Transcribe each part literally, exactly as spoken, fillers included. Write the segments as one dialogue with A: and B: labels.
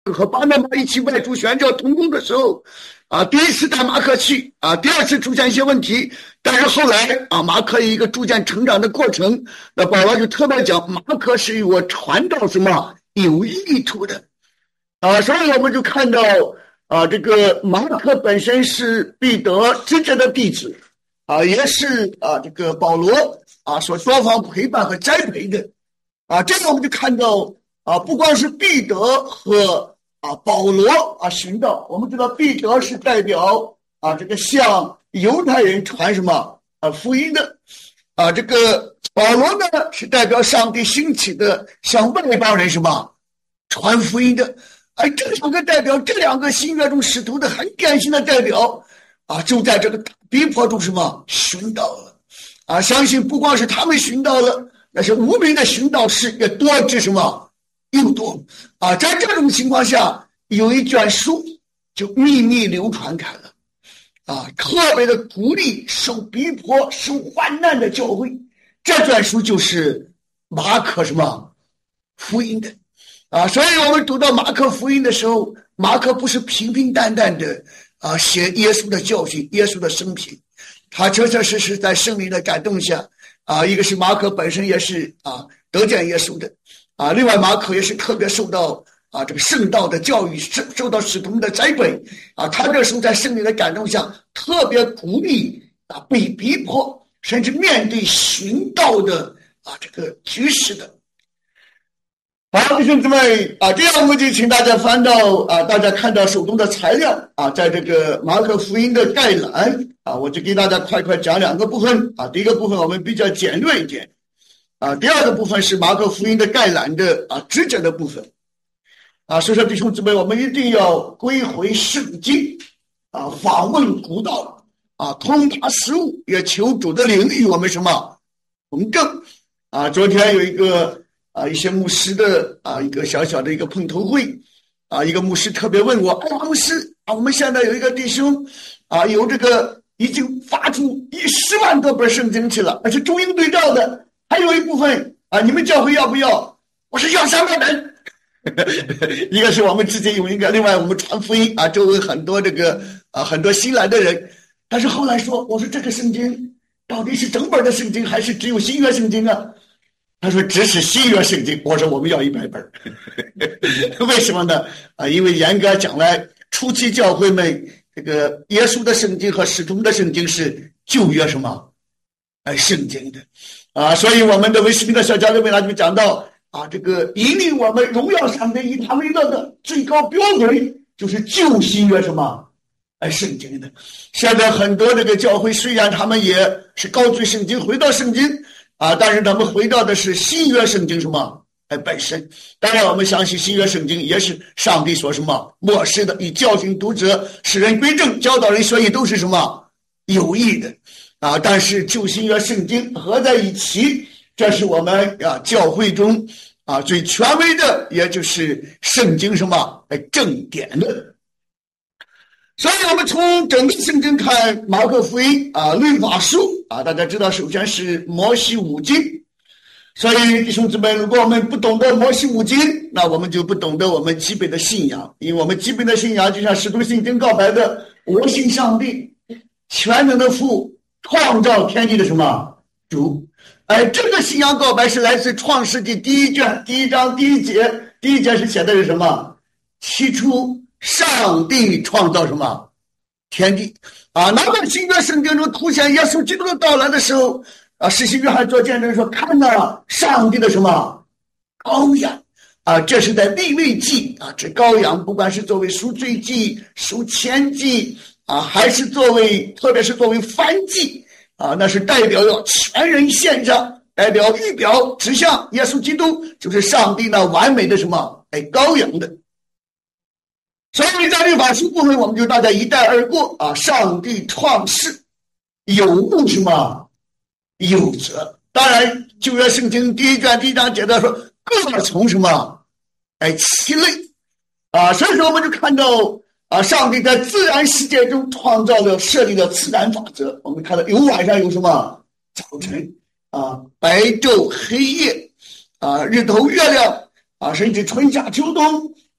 A: 和巴拿马一起外出宣教同工的时候，啊，第一次带马可去，啊，第二次出现一些问题，但是后来啊，马可有一个逐渐成长的过程。那保罗就特别讲，马可是与我传道什么有意图的，啊，所以我们就看到啊，这个马可本身是彼得直接的弟子，啊，也是啊这个保罗啊所多方陪伴和栽培的，啊，这个我们就看到啊，不光是彼得和啊，保罗啊，寻道。我们知道彼得是代表啊，这个向犹太人传什么啊福音的，啊，这个保罗呢是代表上帝兴起的向外邦人什么传福音的。哎，这两个代表，这两个新约中使徒的很典型的代表啊，就在这个逼迫中什么寻到了啊，相信不光是他们寻到了，那是无名的寻道士也多之什么又多啊！在这种情况下，有一卷书就秘密流传开了，啊，特别的鼓励受逼迫、受患难的教会。这卷书就是马可什么福音的，啊，所以我们读到马可福音的时候，马可不是平平淡淡的啊写耶稣的教训、耶稣的生平，他确确实实在圣灵的感动下，啊，一个是马可本身也是啊得见耶稣的。啊，另外马可也是特别受到啊这个圣道的教育，受受到使徒们的栽培啊，他这时候在圣灵的感动下，特别鼓励啊被逼迫甚至面对寻道的啊这个局势的。好，弟兄姊妹啊，这样我们就请大家翻到啊，大家看到手中的材料啊，在这个马可福音的概览啊，我就给大家快快讲两个部分啊。第一个部分我们比较简略一点。啊，第二个部分是马可福音的概览的啊直接的部分，啊，所以说弟兄姊妹，我们一定要归回圣经，啊，访问古道，啊，通达实务，也求主的灵与我们什么同正，啊，昨天有一个啊一些牧师的啊一个小小的一个碰头会，啊，一个牧师特别问我，哎，牧师啊，我们现在有一个弟兄，啊，有这个已经发出一十万多本圣经去了，而且中英对照的。还有一部分啊，你们教会要不要？我说要三百本。一个是我们自己有一个，另外我们传福音啊，周围很多这个啊很多新来的人。但是后来说，我说这个圣经到底是整本的圣经，还是只有新约圣经啊？他说只是新约圣经。我说我们要一百本。为什么呢？啊，因为严格讲来，初期教会们这个耶稣的圣经和使徒的圣经是旧约什么？哎，圣经的。啊，所以我们的威斯敏特小教会呢就讲到啊，这个引领我们荣耀上帝以他为乐的最高标准就是旧新约什么哎圣经的。现在很多这个教会虽然他们也是高举圣经回到圣经啊，但是他们回到的是新约圣经什么哎本身。当然我们相信新约圣经也是上帝所什么漠视的，以教训读者，使人归正，教导人学义，都是什么有益的啊，但是旧新约圣经合在一起，这是我们啊教会中啊最权威的，也就是圣经什么哎正典的。所以我们从整个圣经看马可福音啊律法书啊，大家知道首先是摩西五经。所以弟兄姊妹，如果我们不懂得摩西五经，那我们就不懂得我们基本的信仰。因为我们基本的信仰就像使徒信经告白的，我信上帝全能的父，创造天地的什么主。哎，这个信仰告白是来自创世纪第一卷第一章第一节，第一节是写的是什么？起初上帝创造什么天地啊。哪怕新约圣经中凸显耶稣基督的到来的时候啊，使徒约翰做见证说，看到了上帝的什么羔羊啊，这是在利未记啊，这羔羊不管是作为赎罪祭、赎愆祭啊，还是作为特别是作为燔祭啊，那是代表要全人献上，代表预表指向耶稣基督，就是上帝那完美的什么哎羔羊的。所以在律法书部分，我们就大家一带而过啊，上帝创世有物什么有则。当然旧约圣经第一卷第一章讲到说各从什么哎其类啊，所以说我们就看到啊，上帝在自然世界中创造了设立了自然法则。我们看到有晚上有什么早晨啊，白昼黑夜啊，日头月亮啊，甚至春夏秋冬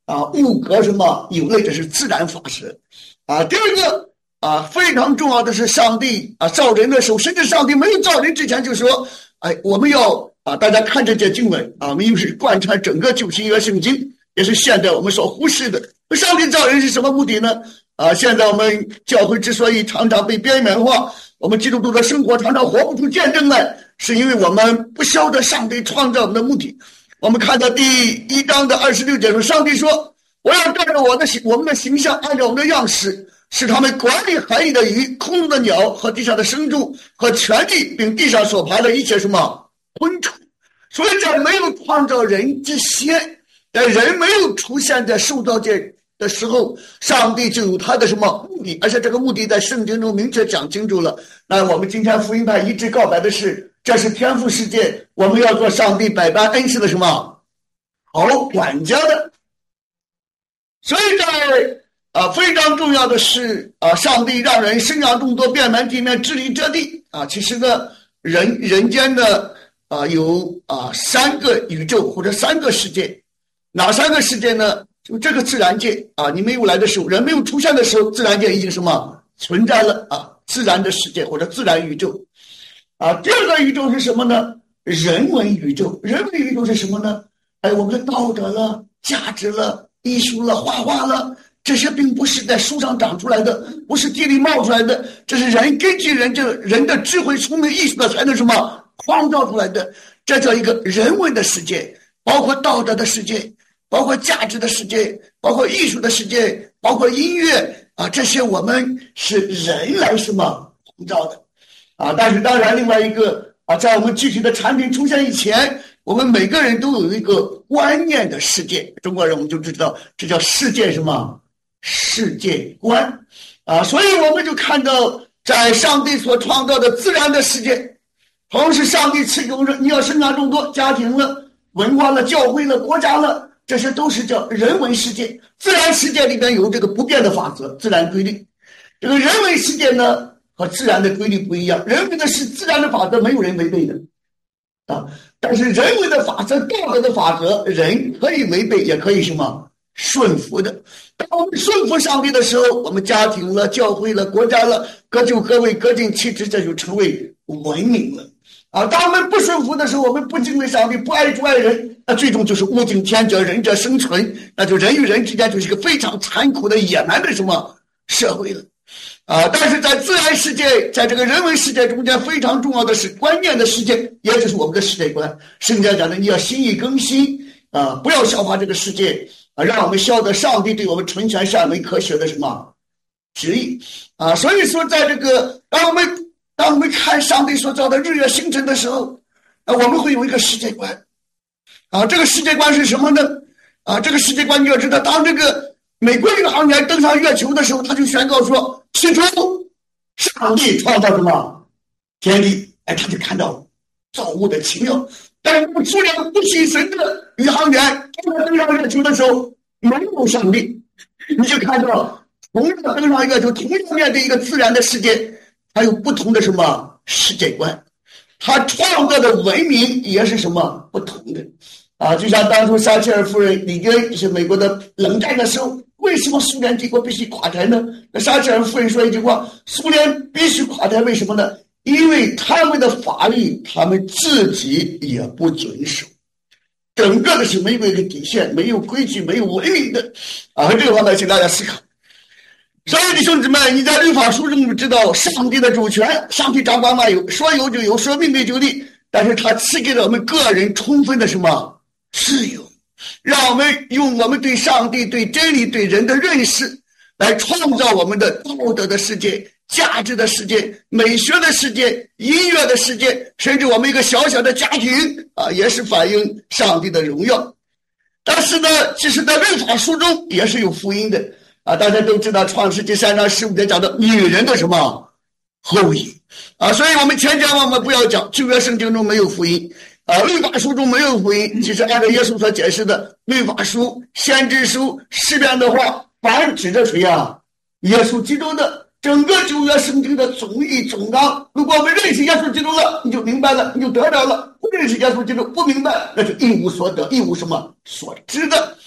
A: 啊，物格什么有类，这是自然法则啊。第二个啊，非常重要的是上帝啊造人的时候，甚至上帝没有造人之前就说，哎，我们要啊，大家看这节经文啊，我们又是贯穿整个旧新约圣经，也是现在我们所忽视的。上帝造人是什么目的呢？啊，现在我们教会之所以常常被边缘化，我们基督徒的生活常常活不出见证来，是因为我们不晓得上帝创造我们的目的。我们看到第一章的二十六节说，上帝说，我要照着我的我们的形象，按照我们的样式，使他们管理海里的鱼、空中的鸟和地上的牲畜和全地，并地上所爬的一切什么昆虫。所以在没有创造人之前，在人没有出现在受造界的时候，上帝就有他的什么目的，而且这个目的在圣经中明确讲清楚了。那我们今天福音派一致告白的是，这是天父世界，我们要做上帝百般恩赐的什么好管家的。所以在啊非常重要的是啊，上帝让人生养众多，遍满地面，治理这地啊。其实呢，人人间的啊有啊三个宇宙或者三个世界，哪三个世界呢？就这个自然界啊，你没有来的时候，人没有出现的时候，自然界已经什么存在了啊？自然的世界或者自然宇宙啊。第二个宇宙是什么呢？人文宇宙。人文宇宙是什么呢？哎，我们的道德了、价值了、艺术了、画画了，这些并不是在树上长出来的，不是地里冒出来的，这是人根据人这人的智慧、聪明、艺术的才能什么创造出来的。这叫一个人文的世界，包括道德的世界，包括价值的世界，包括艺术的世界，包括音乐啊，这些我们是人来什么创造的啊。但是当然另外一个啊，在我们具体的产品出现以前，我们每个人都有一个观念的世界。中国人我们就知道这叫世界什么世界观啊。所以我们就看到在上帝所创造的自然的世界，同时上帝赐给我们说，你要生养众多，家庭了、文化了、教会了、国家了，这些都是叫人文世界。自然世界里边有这个不变的法则，自然规律。这个人文世界呢和自然的规律不一样，人文的是自然的法则，没有人违背的啊。但是人文的法则、道德的法则，人可以违背，也可以什么顺服的。当我们顺服上帝的时候，我们家庭了、教会了、国家了，各就各位，各尽其职，这就成为文明了啊。当我们不顺服的时候，我们不敬畏上帝，不爱主爱人，那最终就是物竞天择，仁者生存，那就人与人之间就是一个非常残酷的野蛮的什么社会了啊。但是在自然世界，在这个人文世界中间，非常重要的是观念的世界，也就是我们的世界观。圣经讲的，你要心意更新啊，不要笑话这个世界啊，让我们晓得上帝对我们纯全善美可写的什么旨意啊。所以说，在这个当我们当我们看上帝所造的日月星辰的时候，啊，我们会有一个世界观啊。这个世界观是什么呢？啊，这个世界观你要知道，当这个美国宇航员登上月球的时候，他就宣告说，起初上帝创造什么天地，哎，他就看到造物的奇妙。但是数量不信神的宇航员登上月球的时候，没有上帝，你就看到同样登上月球，同样面对一个自然的世界，它有不同的什么世界观，他创造的文明也是什么不同的啊。就像当初撒切尔夫人李根是美国的冷战的时候，为什么苏联帝国必须垮台呢？那撒切尔夫人说一句话，苏联必须垮台，为什么呢？因为他们的法律他们自己也不遵守，整个的是没有一个底线，没有规矩，没有文明的啊。这个方面请大家思考。所以弟兄姊妹，你在律法书中知道上帝的主权，上帝掌管万有，说有就有，说命立就立，但是他赐给了我们个人充分的什么自由，让我们用我们对上帝、对真理、对人的认识来创造我们的道德的世界、价值的世界、美学的世界、音乐的世界，甚至我们一个小小的家庭啊，也是反映上帝的荣耀。但是呢，其实在律法书中也是有福音的啊。大家都知道创世纪三章十五节讲的女人的什么后裔啊，所以我们千千万万不要讲旧约圣经中没有福音啊，律法书中没有福音。其实按照耶稣所解释的，律法书、先知书、诗篇的话，凡指着谁啊？耶稣基督的整个旧约圣经的总义总纲。如果我们认识耶稣基督了，你就明白了，你就得着了；不认识耶稣基督，不明白，那就一无所得，一无什么所知的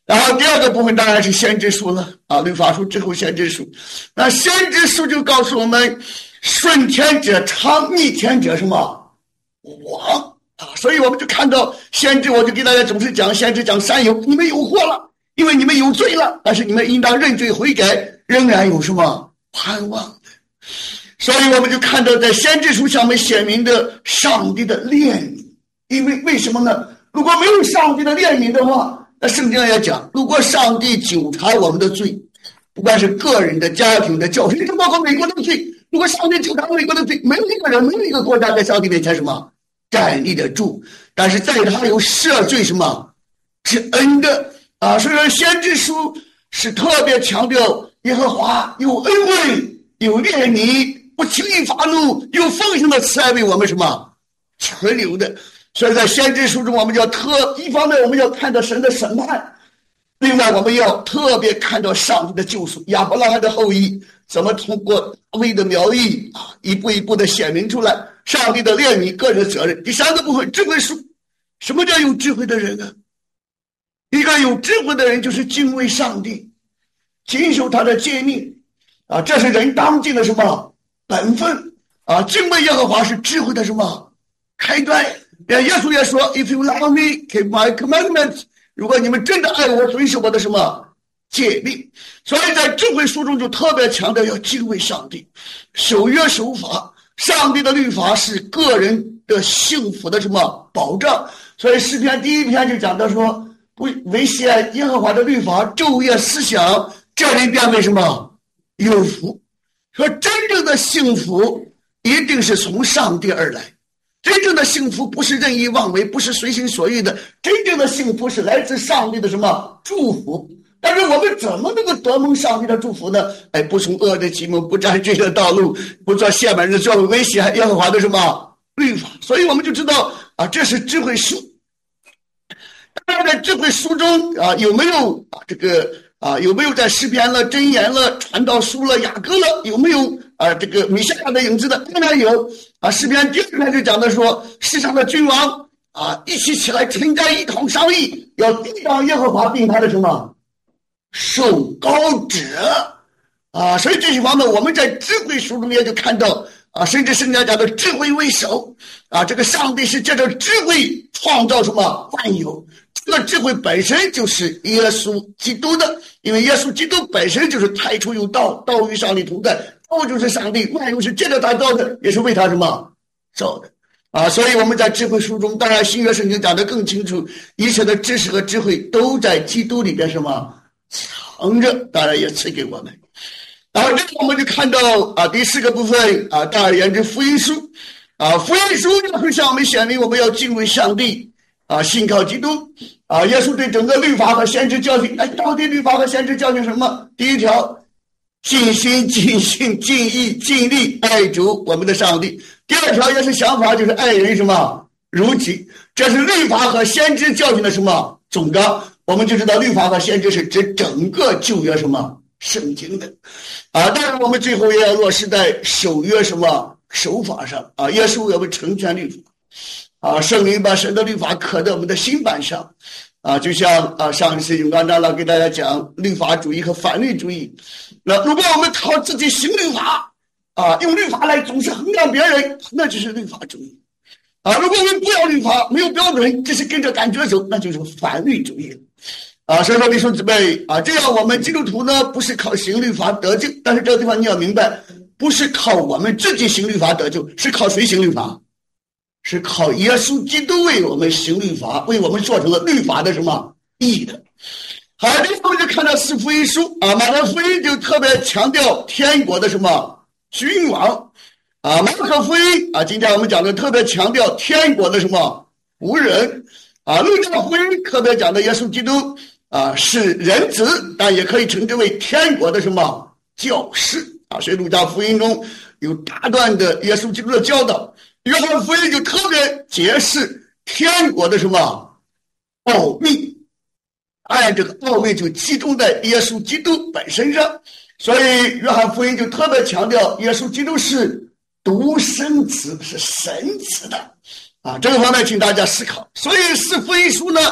A: 然后第二个部分当然是先知书了啊，律法书之后先知书。那先知书就告诉我们，顺天者昌，逆天者什么亡啊。所以我们就看到先知，我就给大家总是讲，先知讲三有，你们有祸了，因为你们有罪了，但是你们应当认罪悔改，仍然有什么盼望的。所以我们就看到在先知书上面显明的上帝的怜悯。因为为什么呢？如果没有上帝的怜悯的话，那圣经也讲，如果上帝纠察我们的罪，不管是个人的、家庭的、教会，包括美国的罪，如果上帝纠察美国的罪，没有一个人，没有一个国家在上帝面前什么站立得住。但是在他有赦罪什么之恩的啊，所以说先知书是特别强调耶和华有恩惠、有怜悯，不轻易发怒，有丰盛的慈爱为我们什么存留的。所以在先知书中，我们要特一方面我们要看到神的审判，另外我们要特别看到上帝的救赎，亚伯拉罕的后裔怎么通过大卫的苗裔啊，一步一步的显明出来上帝的怜悯、个人的责任。第三个部分，智慧书。什么叫有智慧的人呢？一个有智慧的人就是敬畏上帝，谨守他的诫命啊，这是人当尽的什么本分啊？敬畏耶和华是智慧的什么开端。耶稣也说 If you love me, keep my commandments， 如果你们真的爱我，遵守我的什么诫命。所以在智慧书中就特别强调要敬畏上帝，守约守法。上帝的律法是个人的幸福的什么保障。所以诗篇第一篇就讲到说，不维系耶和华的律法，昼夜思想，这人便为什么有福。说真正的幸福一定是从上帝而来，真正的幸福不是任意妄为，不是随心所欲的，真正的幸福是来自上帝的什么祝福。但是我们怎么能够得蒙上帝的祝福呢？哎，不从恶的计谋，不占罪的道路，不做亵慢人的作为，维系耶和华的什么律法。所以我们就知道啊，这是智慧书。当然在智慧书中啊，有没有啊这个啊有没有在诗篇了、箴言了、传道书了、雅歌了，有没有啊这个弥赛亚的影子的？当然有啊。诗篇第二篇就讲的说，世上的君王啊一起起来称赞，一同商议，要抵挡耶和华并他的什么受膏者啊。所以这些方面我们在智慧书中也就看到啊，甚至圣经讲的智慧为首啊，这个上帝是借着智慧创造什么万有。这个智慧本身就是耶稣基督的，因为耶稣基督本身就是太初有道，道与上帝同在，道就是上帝，万有是借着他造的，也是为他什么造的啊。所以我们在智慧书中，当然新约圣经讲得更清楚，一切的知识和智慧都在基督里边什么藏着，当然也赐给我们。然后这个我们就看到啊，第四个部分啊，大而言之福音书啊，福音书就是向我们显明我们要敬畏上帝啊，信靠基督啊。耶稣对整个律法和先知教训，哎，到底律法和先知教训什么？第一条，尽心尽性尽意尽力爱主我们的上帝。第二条也是想法，就是爱人什么如己。这是律法和先知教训的什么总纲。我们就知道律法和先知是指整个旧约什么圣经的啊。当然我们最后也要落实在守约什么守法上啊。耶稣要为成全律法啊，圣灵把神的律法刻在我们的心板上啊。就像啊上一次永刚长老给大家讲律法主义和反律主义。那如果我们靠自己行律法啊，用律法来总是衡量别人，那就是律法主义啊。如果我们不要律法，没有标准，只是跟着感觉走，那就是反律主义啊。所以说弟兄姊妹啊，这样我们基督徒呢不是靠行律法得救，但是这个地方你要明白，不是靠我们自己行律法得救，是靠谁行律法？是靠耶稣基督为我们行律法，为我们做成了律法的什么义的。好，这我们就看到四福音书啊，马太福音就特别强调天国的什么君王啊，马可福音啊，今天我们讲的特别强调天国的什么仆人啊，路加福音特别讲的耶稣基督啊是人子，但也可以称之为天国的什么教师啊。所以路加福音中有大段的耶稣基督的教导，约翰福音就特别解释天国的什么奥秘，按这个奥秘就集中在耶稣基督本身上。所以约翰福音就特别强调耶稣基督是独生子，是神子的啊。这个方面请大家思考。所以四福音书呢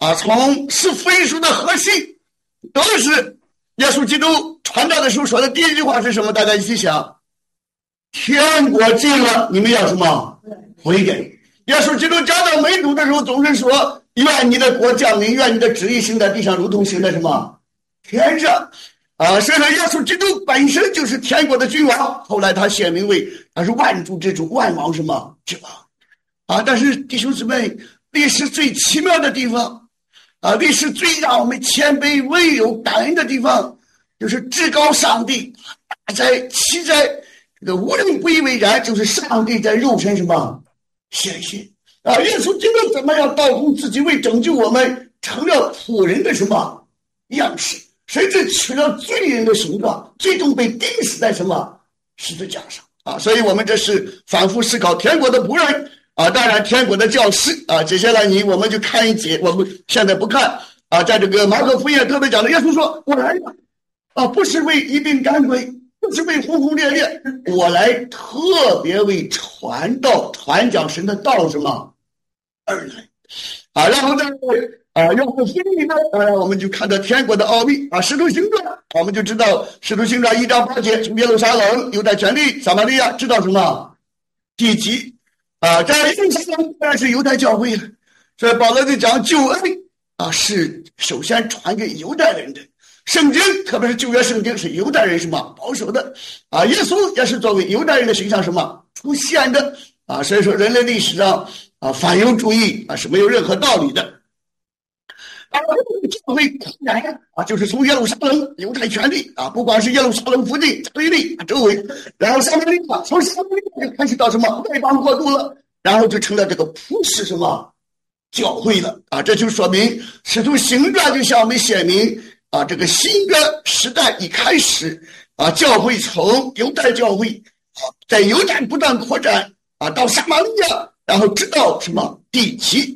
A: 啊，从是福音书的核心都是耶稣基督传道的时候说的第一句话是什么？大家一起想，天国近了，你们要什么？悔改。耶稣基督教导门徒的时候总是说，愿你的国降临，愿你的旨意行在地上，如同行在什么天上啊。所以说耶稣基督本身就是天国的君王，后来他显明为他是万主之主，万王什么之王啊。但是弟兄姊妹，历史最奇妙的地方啊，历史最让我们谦卑唯有感恩的地方，就是至高上帝大灾奇灾，这个无人不以为然，就是上帝在肉身什么显现啊。耶稣基督怎么样倒空自己，为拯救我们成了仆人的什么样式，甚至取了罪人的形状，最终被钉死在什么十字架上啊。所以我们这是反复思考天国的仆人啊，当然天国的教师啊。接下来你我们就看一节，我们现在不看啊，在这个马可福音特别讲的，耶稣说，我来了啊，不是为一并赶鬼，不是为轰轰烈烈，我来特别为传道传讲神的道什么而来啊。然后在啊约翰福音里呢，呃我们就看到天国的奥秘啊。使徒行传我们就知道，使徒行传一章八节，从耶路撒冷犹太全地撒玛利亚知道什么地极啊，在耶路撒冷当然是犹太教会了，所以保罗就讲救恩啊是首先传给犹太人的。圣经特别是旧约圣经是犹太人什么保守的啊，耶稣也是作为犹太人的形象什么出现的啊。所以说人类历史上啊反犹主义啊是没有任何道理的啊。教会扩展啊，就是从耶路撒冷犹太全地啊，不管是耶路撒冷附近推力周围，然后撒玛利亚，从撒玛利亚就开始到什么外邦国度了，然后就成了这个普世什么教会了啊。这就说明使徒行传就向我们显明啊，这个新的时代一开始啊，教会从犹太教会啊，在犹太不断扩展啊，到撒玛利亚，然后直到什么地极。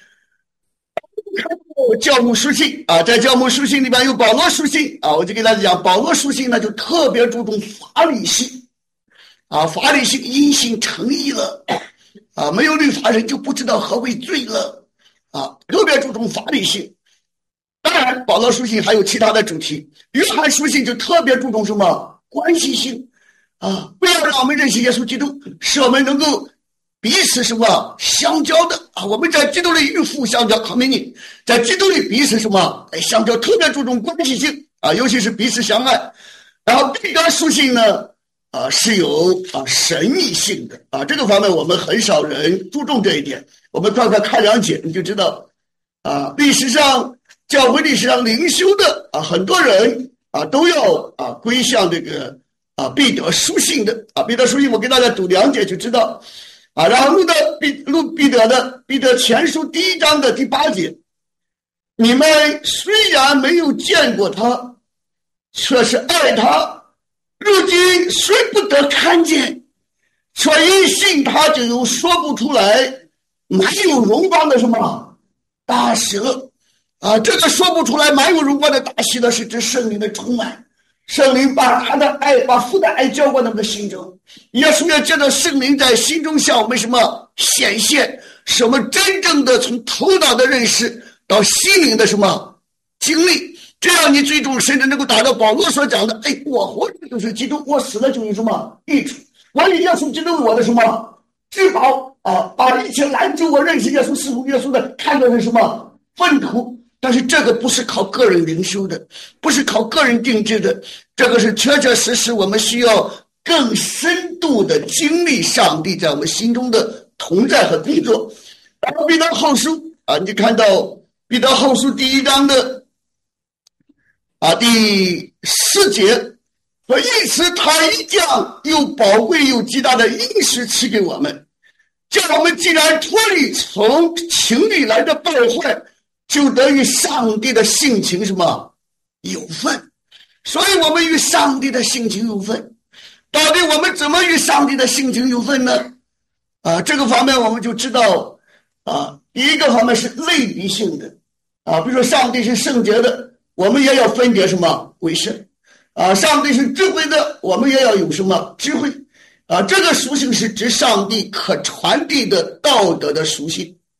A: 教牧书信啊，在教牧书信里边有保罗书信啊，我就给大家讲，保罗书信呢就特别注重法理性啊，法理性因信称义了啊，没有律法人就不知道何为罪了啊，特别注重法理性。当然保罗书信还有其他的主题，约翰书信就特别注重什么关系性啊，不要让我们认识耶稣基督，使我们能够彼此什么相交的啊，我们在基督里与父相交，靠美你在基督里彼此什么哎相交，特别注重关系性啊，尤其是彼此相爱。然后彼得书信呢啊是有啊神秘性的啊，这个方面我们很少人注重这一点，我们快快看两节你就知道啊，历史上教会历史上灵修的啊，很多人啊都要啊归向这个啊彼得书信的啊，彼得书信我给大家读两节就知道啊。然后录的彼录彼得的彼得前书第一章的第八节，你们虽然没有见过他，却是爱他，如今虽不得看见，却因信他就有说不出来满有荣光的什么大喜乐啊，这个说不出来满有荣光的大喜乐是指圣灵的充满，圣灵把他的爱，把父的爱浇灌到我们的心中，耶稣要借着圣灵在心中向我们什么显现，使我们真正的从头脑的认识到心灵的什么经历，这样你最终甚至能够达到保罗所讲的，哎，我活着就是基督，我死了就有什么益处，我以耶稣基督我的什么至宝啊，把一切拦阻我认识耶稣侍奉耶稣的看作是什么粪土。但是这个不是靠个人灵修的，不是靠个人定制的，这个是确确实实我们需要更深度的经历上帝在我们心中的同在和工作。然后彼得后书啊，你看到彼得后书第一章的啊第四节说，因此他一将又宝贵又极大的应许赐给我们，叫我们既然脱离从情里来的败坏，就得与上帝的性情什么有份。所以我们与上帝的性情有份，到底我们怎么与上帝的性情有份呢？啊，这个方面我们就知道啊，第一个方面是类比性的啊，比如说上帝是圣洁的，我们也要分别什么为圣啊，上帝是智慧的，我们也要有什么智慧啊，这个属性是指上帝可传递的道德的属性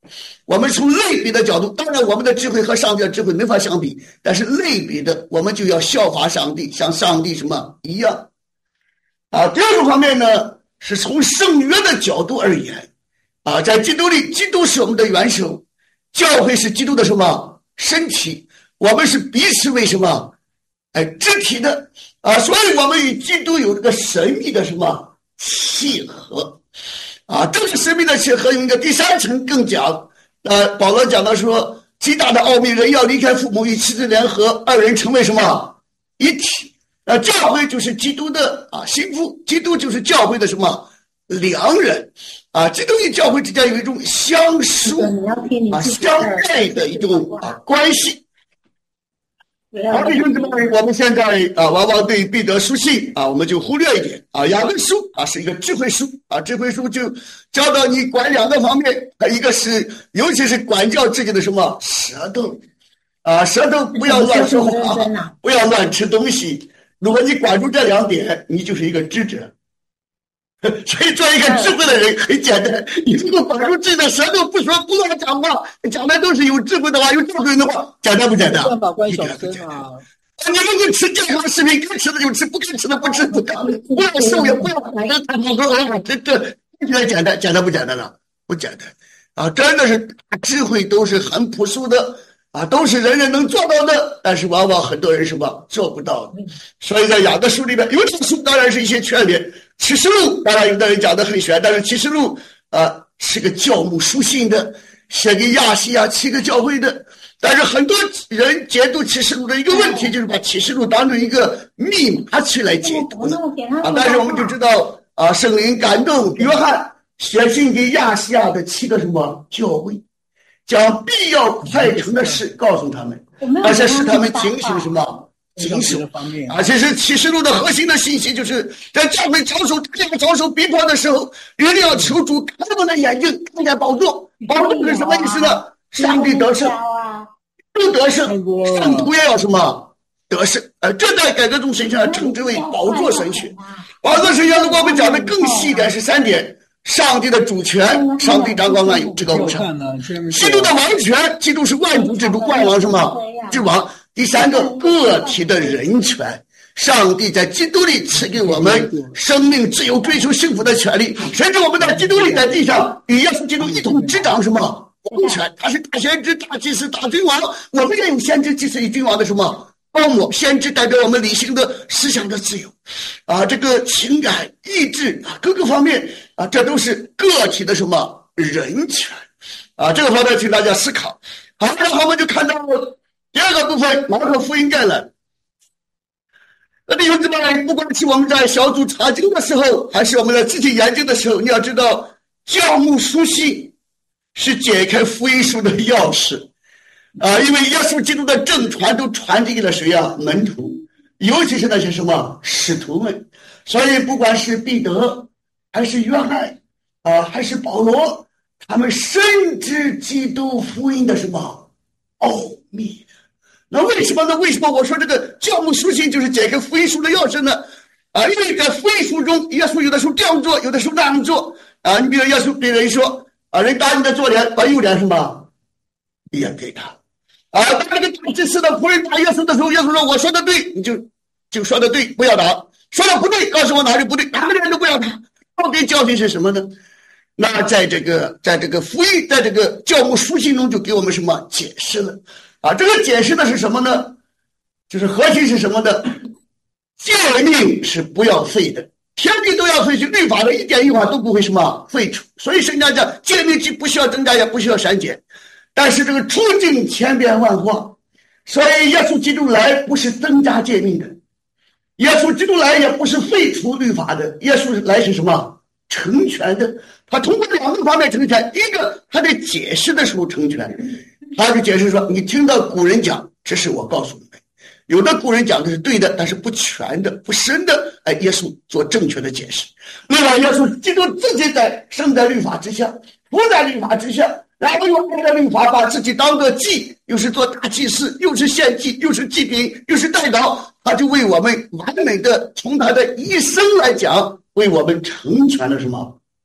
A: 我们从类比的角度，当然我们的智慧和上帝的智慧没法相比，但是类比的我们就要效法上帝，像上帝什么一样啊。第二个方面呢，是从圣约的角度而言啊，在基督里，基督是我们的元首，教会是基督的什么身体，我们是彼此为什么哎肢体的啊，所以我们与基督有这个神秘的什么契合啊。这个神秘的契合用一个第三层更讲，呃，保罗讲到说，极大的奥秘，人要离开父母与妻子联合，二人成为什么一体。呃，教会就是基督的啊心腹，基督就是教会的什么良人啊。基督与教会之间有一种相属啊相爱的一种啊关系。好，弟兄姊妹，我们现在啊，往往对彼得书信啊，我们就忽略一点啊。雅各书啊是一个智慧书啊，智慧书就教导你管两个方面啊，一个是尤其是管教自己的什么舌头啊，舌头不要乱说话，不要乱吃东西。如果你管住这两点，你就是一个智者。所以做一个智慧的人很简单，你如果管住自己的舌头，不说不乱讲话，讲的都是有智慧的话，有智慧的话，简单不简单？
B: 一点不简单啊！
A: 你如果吃健康的食品，该吃的就吃，不该吃的不吃，不不要瘦也不要胖，这这这这简单简单不简单呢？不简单啊！真的是大智慧都是很朴素的啊，都是人人能做到的，但是往往很多人什么做不到的。所以在雅各书里面，有些书当然是一些缺点。启示录当然有的人讲得很玄，但是启示录啊是个教牧书信的，写给亚细亚七个教会的。但是很多人解读启示录的一个问题，就是把启示录当成一个密码去来解读的啊。但是我们就知道啊，圣灵感动约翰写信给亚细亚的七个什么教会，将必要快成的事告诉他们，而且使他们警醒什么警醒啊！其实启示录的核心的信息就是在教会遭受这样遭受逼迫的时候，人要求主开他们的眼睛，看见宝座。宝座是什么意思呢？上帝得胜，不得胜，圣徒也要什么得胜？呃，这在改革中神学称之为宝座神学。宝座神学如果我们讲的更细一点，是三点：上帝的主权，上帝掌管万有，至高无上；基督的王权，基督是万主之主，万王什么之王。第三个，个体的人权，上帝在基督里赐给我们生命、自由、追求幸福的权利，甚至我们在基督里在地上与耶稣基督一同执掌什么王权。他是大先知、大祭司、大君王，我们也有先知、祭司与君王的什么包膜。先知代表我们理性的思想的自由啊，这个情感、意志啊，各个方面啊，这都是个体的什么人权啊，这个方面请大家思考。好，然后我们就看到第二个部分，马可福音概览。那弟兄姊妹，不管是我们在小组查经的时候，还是我们在自己研究的时候，你要知道，教牧书信是解开福音书的钥匙啊！因为耶稣基督的正传都传递给了谁啊？门徒，尤其是那些什么使徒们。所以，不管是彼得，还是约翰啊，还是保罗，他们深知基督福音的什么奥秘。那为什么呢？为什么我说这个教牧书信就是解开福音书的钥匙呢？啊，因为在福音书中，耶稣有的时候这样做，有的时候那样做啊。你比如耶稣对人说啊，人打你的左脸，把右脸什么也给他啊。当这个大祭司的仆人打耶稣的时候，耶稣说：“我说的对，你就就说的对，不要打；说的不对，告诉我哪里不对，哪个人都不要打。”到底教训是什么呢？那在这个在这个福音，在这个教牧书信中，就给我们什么解释了。啊，这个解释的是什么呢？就是核心是什么呢？诫命是不要废的，天地都要废去，律法的一点一划都不会什么废除。所以圣经讲，诫命既不需要增加，也不需要删减。但是这个处境千变万化，所以耶稣基督来不是增加诫命的，耶稣基督来也不是废除律法的，耶稣来是什么？成全的。他通过两个方面成全，一个他在解释的时候成全。他就解释说，你听到古人讲，这是我告诉你们，有的古人讲的是对的，但是不全的、不深的，哎，耶稣做正确的解释。另外，耶稣基督自己在生在律法之下，不在律法之下，然后又按照律法把自己当作祭，又是做大祭司，又是献祭，又是祭品，又是代祷，他就为我们完美的从他的一生来讲，为我们成全了什么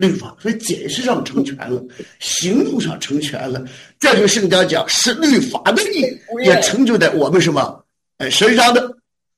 A: 律法，所以解释上成全了，行动上成全了。这就圣经讲，是律法的义也成就在我们什么呃身上的。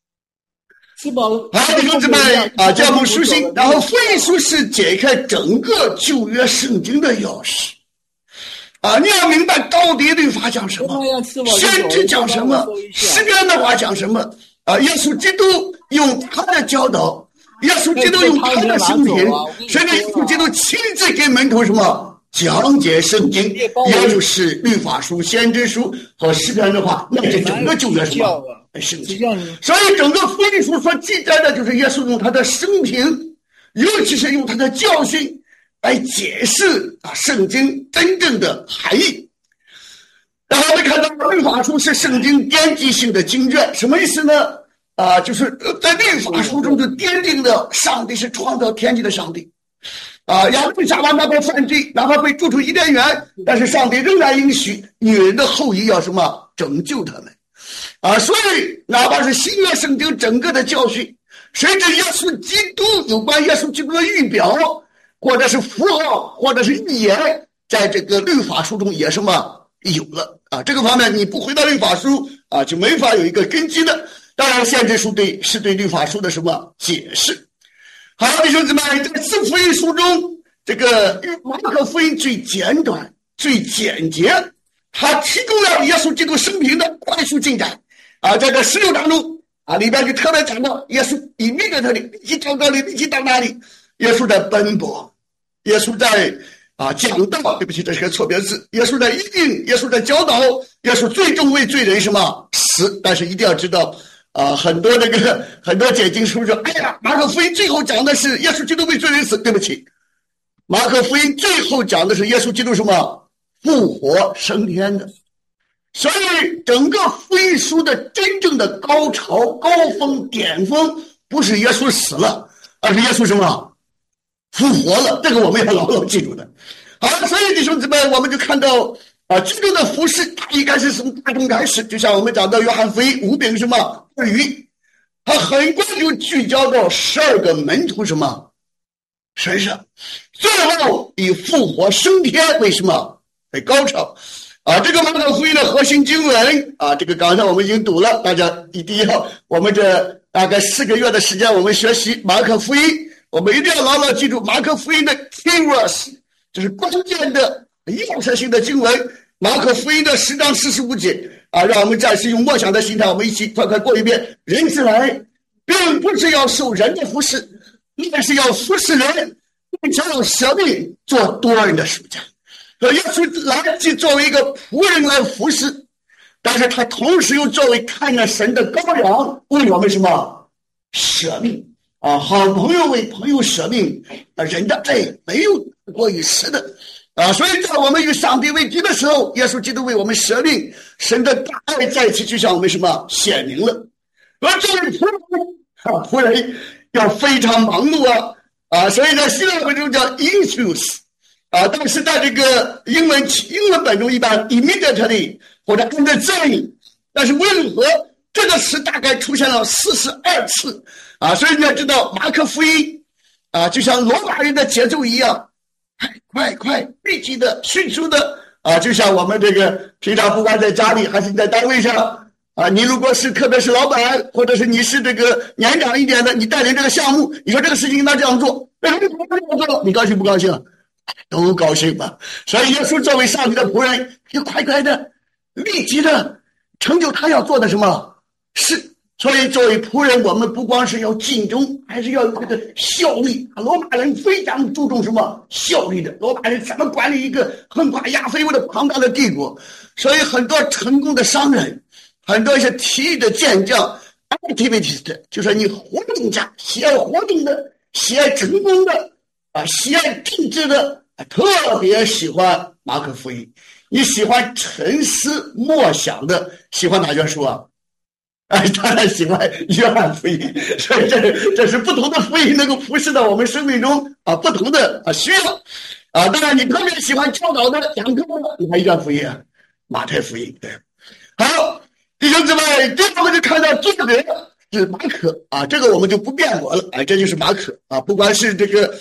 A: 好，弟兄姊妹啊，这封书信，然后福音书是解开整个旧约圣经的钥匙啊！你要明白到底律法讲什么，先知讲什么，诗篇的话讲什么啊！耶稣基督用他的教导，耶稣基督用他的生平，甚至耶稣基督亲自给门徒什么讲解圣经，也就是律法书、先知书和诗篇的话，那是整个旧约什么圣经。所以整个福音书所记载的就是耶稣用他的生平，尤其是用他的教训来解释啊圣经真正的含义。然后我们看到律法书是圣经奠基性的经卷，什么意思呢？啊，就是在律法书中就奠定了上帝是创造天地的上帝。啊，亚当夏娃哪怕犯罪，哪怕被逐出伊甸园，但是上帝仍然允许女人的后裔要什么拯救他们。啊，所以哪怕是新约圣经整个的教训，甚至耶稣基督有关耶稣基督的预表，或者是符号，或者是预言，在这个律法书中也什么有了啊。这个方面你不回到律法书啊，就没法有一个根基的。当然，先知书对是对律法书的什么解释。好，弟兄姊妹，在四福音书中，这个马可福音最简短、最简洁。他提供了耶稣基督生平的快速进展啊，在这十六章中啊，里边就特别讲到耶稣一面在这里，立即到那里，立即到那里。耶稣在奔波，耶稣在啊讲道，对不起，这是个错别字。耶稣在医病，耶稣在教导，耶稣最终为罪人什么死。但是一定要知道啊，很多这个很多解经书说，哎呀，马可福音最后讲的是耶稣基督为罪人死，对不起，马可福音最后讲的是耶稣基督什么？复活升天的。所以整个福音书的真正的高潮、高峰、巅峰，不是耶稣死了，而是耶稣什么复活了。这个我们要牢牢记住的。好，所以弟兄姊妹，我们就看到啊，基督的服事，他应该是从大众开始，就像我们讲到约翰福音五饼什么二鱼，他很快就聚焦到十二个门徒什么身上，最后以复活升天为什么为高潮啊。这个马可福音的核心经文啊，这个刚才我们已经读了，大家一定要，我们这大概四个月的时间，我们学习马可福音，我们一定要牢牢记住马可福音的 key verse， 就是关键的要塞性的经文。马可福音的十章四十五节啊，让我们暂时用默想的心态，我们一起快快过一遍。人子来，并不是要受人的服侍，乃是要服侍人，并且要舍命做多人的赎价。耶稣来既作为一个仆人来服侍，但是他同时又作为看着神的羔羊，为我们什么舍命啊？好朋友为朋友舍命啊！人的爱没有过于时的啊！所以在我们与上帝为敌的时候，耶稣基督为我们舍命，神的大爱在一起就向我们什么显明了。而作为仆人啊，仆人要非常忙碌啊啊！所以在希腊文中叫 infuse。啊，但是在这个英文英文本中一般 immediately 或者 under the， 但是为何这个词大概出现了四十二次啊？所以你要知道马可福音啊，就像罗马人的节奏一样，快快快，立即的、迅速的啊，就像我们这个平常不管在家里还是在单位上啊，你如果是特别是老板，或者是你是这个年长一点的，你带领这个项目，你说这个事情应当这样做，为什么不这样做？你高兴不高兴？都高兴吧。所以耶稣作为上帝的仆人，就快快的、立即的成就他要做的什么事。所以作为仆人，我们不光是要尽忠，还是要有这个效率。罗马人非常注重什么效率的，罗马人怎么管理一个横跨亚非的庞大的帝国。所以很多成功的商人，很多一些体育的健将 activist， 就是你活动家，喜爱活动的，喜爱成功的啊，喜爱政治的，特别喜欢马可福音。你喜欢沉思默想的，喜欢哪卷书啊？哎，当然喜欢约翰福音。所以这这是不同的福音能够服侍到我们生命中啊不同的啊需要啊。当然你特别喜欢教导的讲课的，你看约翰福音啊，马太福音。对，好，弟兄姊妹，这我们就看到作者是马可啊，这个我们就不辩驳了。哎，这就是马可啊，不管是这个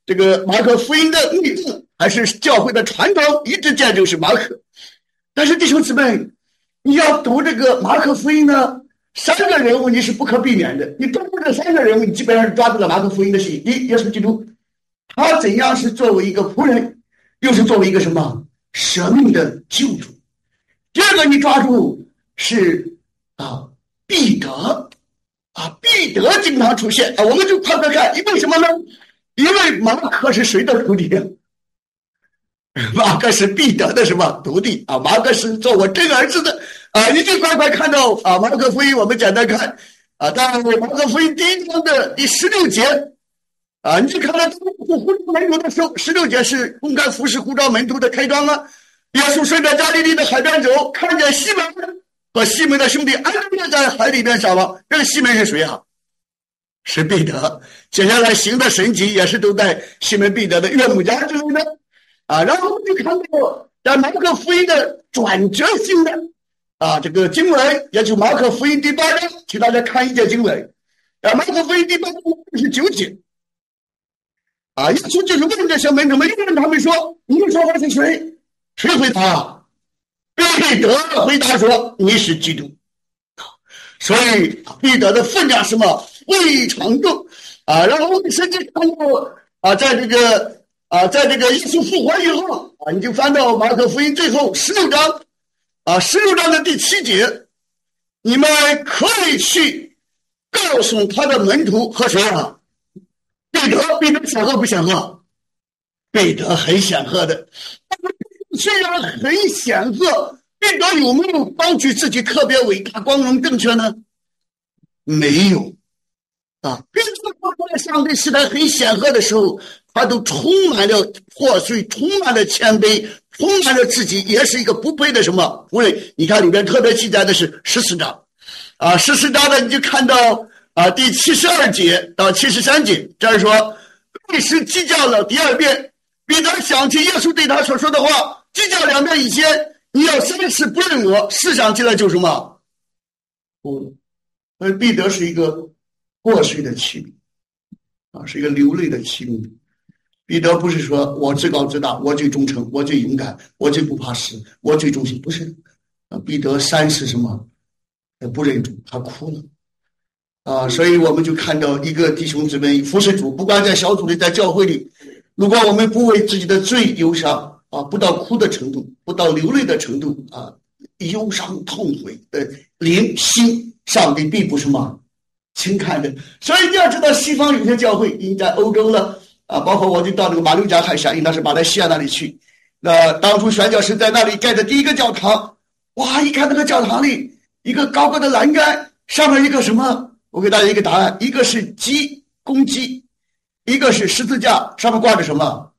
A: 这个马可福音的内容还是教会的传统，一直见证是马可。但是弟兄姊妹，你要读这个马可福音呢，三个人物你是不可避免的。你读这三个人物，你基本上是抓住了马可福音的信。第一，耶稣基督，他怎样是作为一个仆人，又是作为一个什么舍命的救主。第二个，你抓住是啊彼得啊，彼得经常出现啊，我们就快快看，因为什么呢？因为马可是谁的徒弟？马可是彼得的什么徒弟啊？马可是做我真儿子的啊！你就快快看到啊，马可福音我们简单看啊，在马可福音第一章的第十六节啊，你就看到呼召门徒的时候，十六节是公开服侍呼召门徒的开端啊。耶稣顺着加利利的海边走，看见西门和西门的兄弟安德烈在海里边撒网。这个西门是谁啊？是彼得。接下来行的神迹也是都在西门彼得的岳母家之类的啊。然后我们就看到在马可福音的转折性的啊这个经文，也就马可福音第八章，请大家看一节经文啊，马可福音第八章二十九节啊，耶稣就是问这些门徒们，又问他们说：“你们说我是谁？”谁回答？彼得回答说：“你是基督。”所以彼得的分量什么非常重啊。然后我们甚至看到啊，在这个啊，在这个耶稣复活以后啊，你就翻到马可福音最后十六章啊，十六章的第七节，你们可以去告诉他的门徒和谁啊？彼得，彼得显赫不显赫？彼得很显赫的。虽然很显赫，彼得有没有高举自己特别伟大、光荣、正确呢？没有啊！彼得在上帝时代很显赫的时候，他都充满了破碎，充满了谦卑，充满了自己，也是一个不配的什么仆人。你看里面特别记载的是十四章啊，十四章呢，你就看到啊第七十二节到七十三节，这儿说历史计较了第二遍，彼得想起耶稣对他所说的话。计较两遍以前，你要三次不认我，试想起来就什么？不，而彼得是一个破碎的器皿啊，是一个流泪的器皿。彼得不是说我自高自大，我最忠诚，我最勇敢，我最不怕死，我最忠心，不是啊。彼得三次什么？不认主，他哭了啊。所以我们就看到一个弟兄姊妹服侍主，不管在小组里，在教会里，如果我们不为自己的罪忧伤。啊，不到哭的程度，不到流泪的程度啊，忧伤痛悔的灵心，上帝并不是什么轻看的。所以你要知道，西方有些教会，已经在欧洲了啊，包括我就到那个马六甲海峡，应该是马来西亚那里去。那当初宣教士在那里盖的第一个教堂，哇，一看那个教堂里一个高高的栏杆，上面一个什么？我给大家一个答案，一个是鸡，公鸡，一个是十字架，上面挂着什么？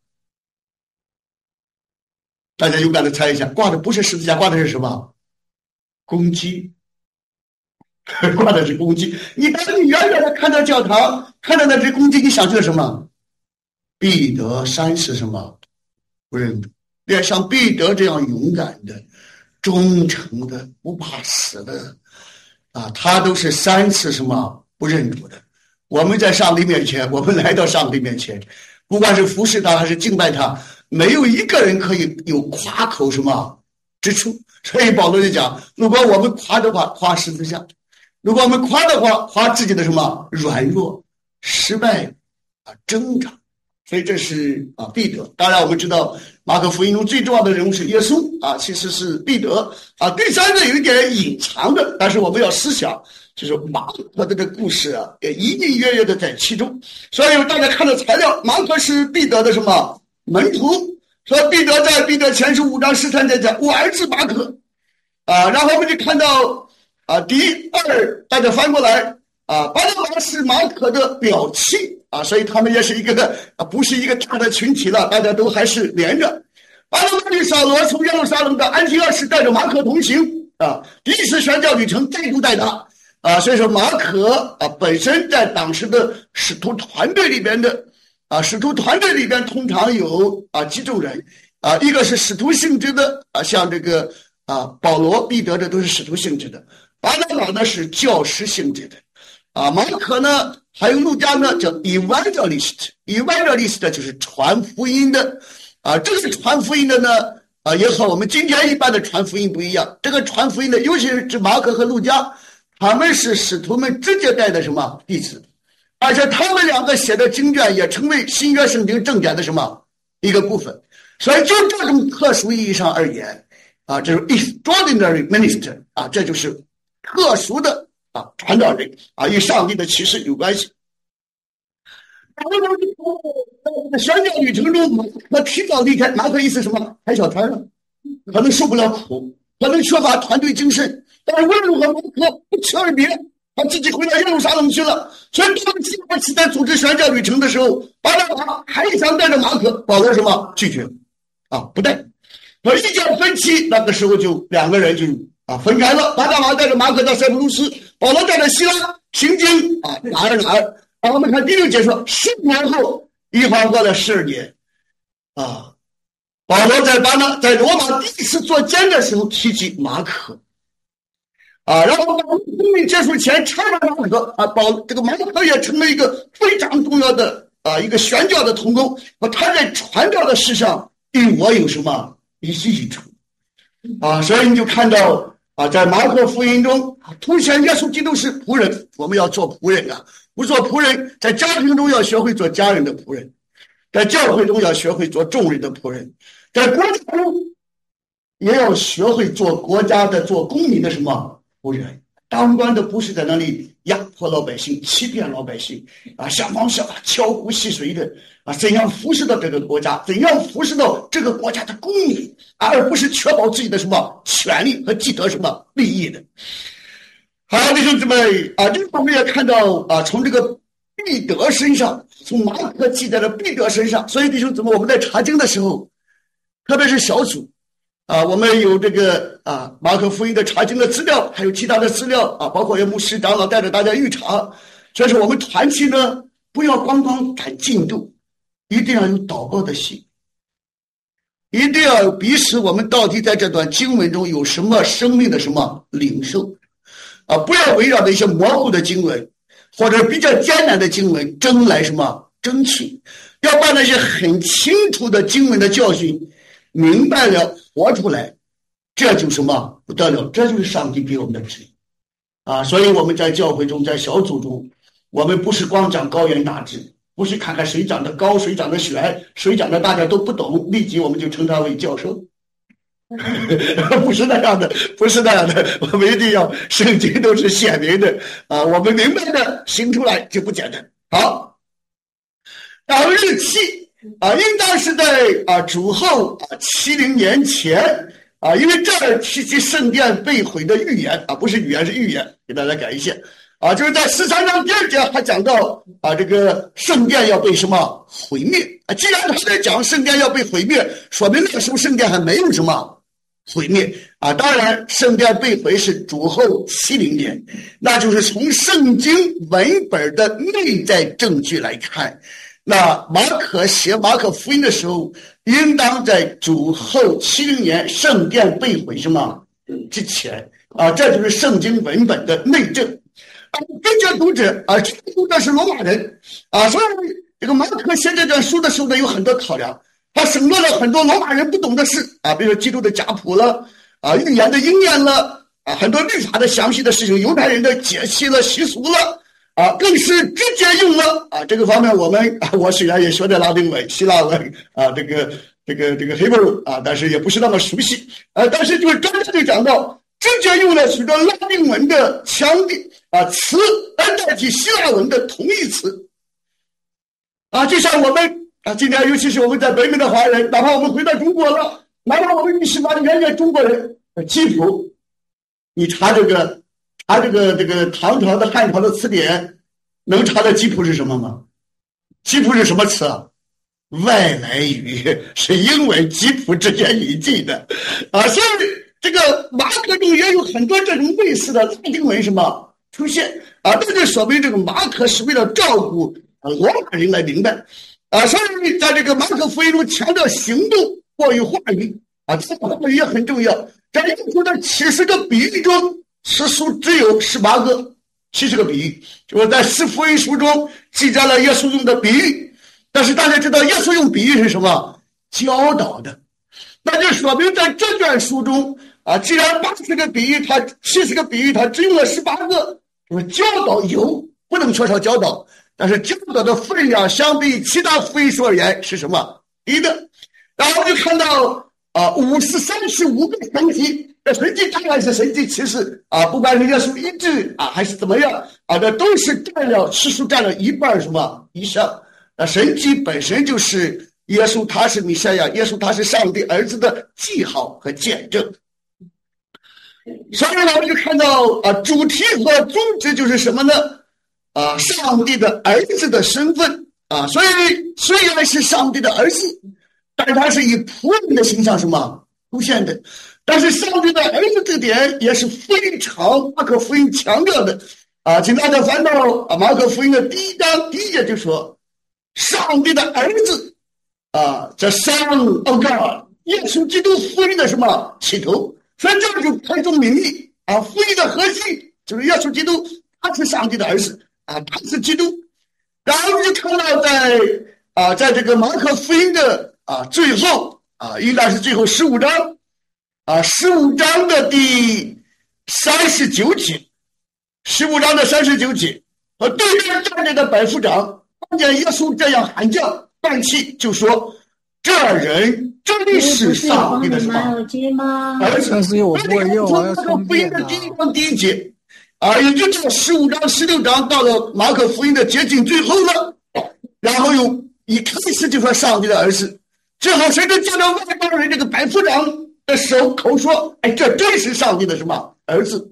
A: 大家勇敢的猜一下，挂的不是十字架，挂的是什么？公鸡，挂的是公鸡。你当你远远的看到教堂，看到那只公鸡，你想起了什么？彼得三次什么不认主？连像彼得这样勇敢的、忠诚的、不怕死的啊，他都是三次什么不认主的。我们在上帝面前，我们来到上帝面前，不管是服侍他还是敬拜他，没有一个人可以有夸口什么之处。所以保罗就讲，如果我们夸的话，夸十字架；如果我们夸的话，夸自己的什么软弱、失败啊、挣扎。所以这是啊彼得。当然我们知道马可福音中最重要的人物是耶稣啊，其实是彼得啊。第三个有一点隐藏的，但是我们要思想，就是马可的这个故事啊，也隐隐约约的在其中。所以大家看到材料，马可是彼得的什么门徒？说彼得在彼得前书五章十三节讲，我儿子马可啊。然后我们就看到啊，第二大家翻过来啊，巴拿巴是马可的表亲啊，所以他们也是一个啊，不是一个大的群体了，大家都还是连着。巴拿巴与扫罗从耶路撒冷到安提阿是带着马可同行啊，第一次宣教旅程再度带他啊，所以说马可啊本身在当时的使徒团队里边的啊，使徒团队里边通常有啊几种人啊，一个是使徒性质的啊，像这个啊保罗、彼得这都是使徒性质的，巴拿巴呢是教师性质的啊，马可呢还有路加呢叫 evangelist，evangelist 就是传福音的啊，这个传福音的呢啊也和我们今天一般的传福音不一样，这个传福音的尤其是指马可和路加，他们是使徒们直接带的什么弟子，而且他们两个写的经卷也成为新约圣经正典的什么一个部分，所以就这种特殊意义上而言啊，这是 extraordinary minister 啊，这就是特殊的啊传道人啊，与上帝的启示有关系。宣教旅程中，他提早离开，马可意思什么？开小摊了，可能受不了苦，可能缺乏团队精神，但是无论如何，马可不辞而别，他自己回到耶路撒冷去了。所以当基法期在组织宣教旅程的时候，巴拿马还想带着马可，保罗什么拒绝啊，不带。所以意见分歧，那个时候就两个人就啊分开了。巴拿马带着马可到塞浦路斯，保罗带着希拉行经啊哪儿哪儿。然后我们看第六节说，十年后，一晃过了十二年，啊，保罗在巴拿在罗马第一次做监的时候提及马可，啊，然后生命结束前差了马可啊，保这个马可也成了一个非常重要的啊一个宣教的同工，他在传教的事上与我有什么一系一处，啊，所以你就看到啊，在马可福音中凸显耶稣基督是仆人，我们要做仆人啊。不做仆人，在家庭中要学会做家人的仆人，在教会中要学会做众人的仆人，在国家中也要学会做国家的、做公民的什么仆人。当官的不是在那里压迫老百姓、欺骗老百姓啊，想方设法敲骨吸髓的啊，怎样服侍到这个国家，怎样服侍到这个国家的公民，而不是确保自己的什么权利和既得什么利益的。好，弟兄姊妹啊，这个我们也看到啊，从这个彼得身上，从马可记载的彼得身上，所以弟兄姊妹，我们在查经的时候，特别是小组啊，我们有这个啊马可福音的查经的资料，还有其他的资料啊，包括有牧师长老带着大家预查。所以说我们团契呢，不要光光赶进度，一定要有祷告的心，一定要彼此我们到底在这段经文中有什么生命的什么领受。啊，不要围绕着一些模糊的经文，或者比较艰难的经文争来什么争取，要把那些很清楚的经文的教训明白了活出来，这就什么不得了，这就是上帝给我们的指引啊！所以我们在教会中，在小组中，我们不是光讲高远大志，不是看看谁长得高，谁长得悬，谁长得大家都不懂，立即我们就称他为教授。不是那样的，不是那样的，我们一定要圣经都是显明的啊，我们明白的行出来就不简单。好，然后日期啊，应当是在啊主后啊七零年前啊，因为这儿提及圣殿被毁的预言啊，不是预言是预言，给大家改一下啊，就是在十三章第二节还讲到啊，这个圣殿要被什么毁灭啊？既然他在讲圣殿要被毁灭，说明那个时候圣殿还没有什么毁灭啊！当然，圣殿被毁是主后七零年，那就是从圣经文本的内在证据来看，那马可写马可福音的时候，应当在主后七零年圣殿被毁什么之前啊？这就是圣经文本的内证。啊，这些读者啊，这些读者是罗马人啊，所以这个马可写这本书的时候呢，有很多考量。他省略了很多罗马人不懂的事啊，比如说基督的家谱了啊，预言的应验了啊，很多律法的详细的事情，犹太人的节气了习俗了啊，更是直接用了啊。这个方面我们啊，我虽然也学的拉丁文、希腊文啊，这个这个这个黑文啊，但是也不是那么熟悉啊。但是就是刚才就讲到，直接用了许多拉丁文的强调啊词来代替希腊文的同义词啊，就像我们。啊，今天尤其是我们在北美的华人，哪怕我们回到中国了，哪怕我们一十万原来中国人，基辅，你查这个查这个这个唐朝的汉朝的词典，能查到基辅是什么吗？基辅是什么词啊？外来语，是英文基辅直接引进的啊，所以这个马可中也有很多这种类似的拉丁文什么出现啊，这就说明这个马可是为了照顾啊罗马人来明白。啊，所以在这个马可福音中强调行动过于话语啊，这个话语也很重要。在耶稣的七十个比喻中，吃素只有十八个， 七十个比喻，就是在四福音书中记载了耶稣用的比喻。但是大家知道耶稣用比喻是什么？教导的。那就说明在这卷书中啊，既然八十个比喻，他七十个比喻，他只用了十八个。就是教导有，不能缺少教导，但是教导的分量相比其他福音书而言是什么？低的。然后我就看到啊，五十三十五个神迹，这神迹当然是神迹奇事啊，不管是耶稣医治啊，还是怎么样啊，这都是占了奇数占了一半什么以上。那神迹本身就是耶稣他是弥赛亚，耶稣他是上帝儿子的记号和见证。所以呢，我就看到啊，主题和宗旨就是什么呢？啊，上帝的儿子的身份啊，所以虽然是上帝的儿子，但是他是以仆人的形象什么出现的。但是上帝的儿子这点也是非常马可福音强调的啊，请大家翻到啊马可福音的第一章第一节就说，上帝的儿子啊，这 Son of God， 耶稣基督福音的什么起头。所以这就开宗明义啊，福音的核心就是耶稣基督，他是上帝的儿子啊，他是基督。然后就看到在啊，在这个马可福音的啊最后啊，应该是最后十五章啊，十五章的第三十九节，十五章的三十九节，和对面站着的百夫长看见耶稣这样喊叫断气，就说：“这人真是上帝的什么儿子？”
B: 但是我不会用，我要
A: 从福音的第一章第一节啊，也就是十五章、十六章到了马可福音的接近最后了，然后又一开始就说上帝的儿子，最后甚至见到外邦人这个百夫长的手口说：“哎，这真是上帝的什么儿子？”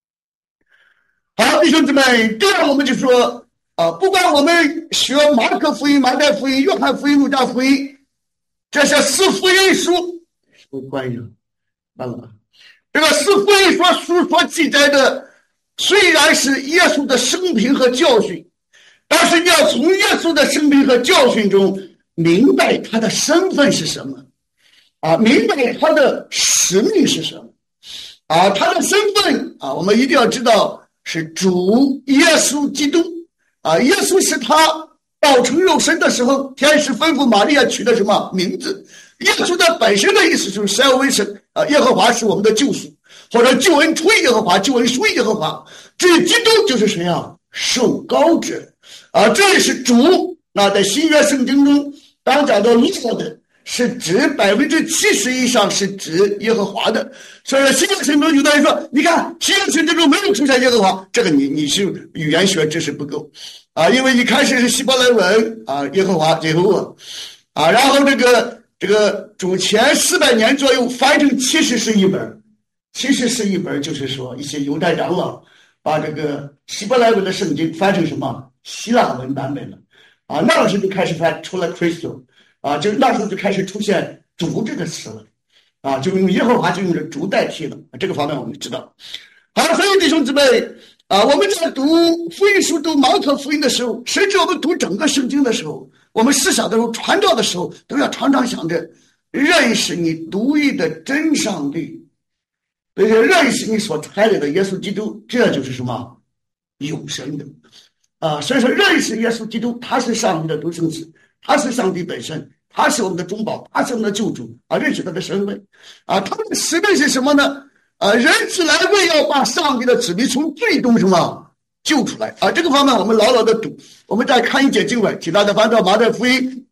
A: 好，弟兄姊妹，这样我们就说啊，不管我们学马可福音、马太福音、约翰福音、路加福音，这些四福音书有关系完了。这个四福音说书所记载的，虽然是耶稣的生平和教训，但是你要从耶稣的生平和教训中明白他的身份是什么啊，明白他的使命是什么啊，他的身份啊，我们一定要知道是主耶稣基督啊，耶稣是他道成肉身的时候，天使吩咐玛利亚取的什么名字？耶稣的本身的意思就是 salvation 啊，耶和华是我们的救赎，或者救恩出于耶和华，救恩属于耶和华。至于基督就是谁啊？受膏者啊，这也是主。那在新约圣经中，当讲到 Lord 是指百分之七十以上是指耶和华的。所以新约圣经中有的人说，你看新约圣经中没有出现耶和华，这个你你是语言学知识不够啊，因为一开始是希伯来文啊，耶和华耶和华啊，然后这个这个主前四百年左右翻成七十是一本，七十是一本，就是说一些犹太长老把这个希伯来文的圣经翻成什么希腊文版本了啊，那时候就开始翻出了 Crystal 啊，就那时候就开始出现主这个词了啊，就用耶和华就用着主代替了，这个方面我们知道。好，所以弟兄姊妹啊，我们在读福音书、读马可福音的时候，甚至我们读整个圣经的时候，我们思想的时候、传道的时候，都要常常想着认识你独一的真上帝，对，认识你所差来的耶稣基督，这就是什么永生的啊！所以说，认识耶稣基督，他是上帝的独生子，他是上帝本身，他是我们的中保，他是我们的救主啊！认识他的身份啊，他的使命是什么呢？啊，人子来为要把上帝的子民从最终什么救出来啊！这个方面我们牢牢的读。我们再看一节经文，请大家翻到马太福音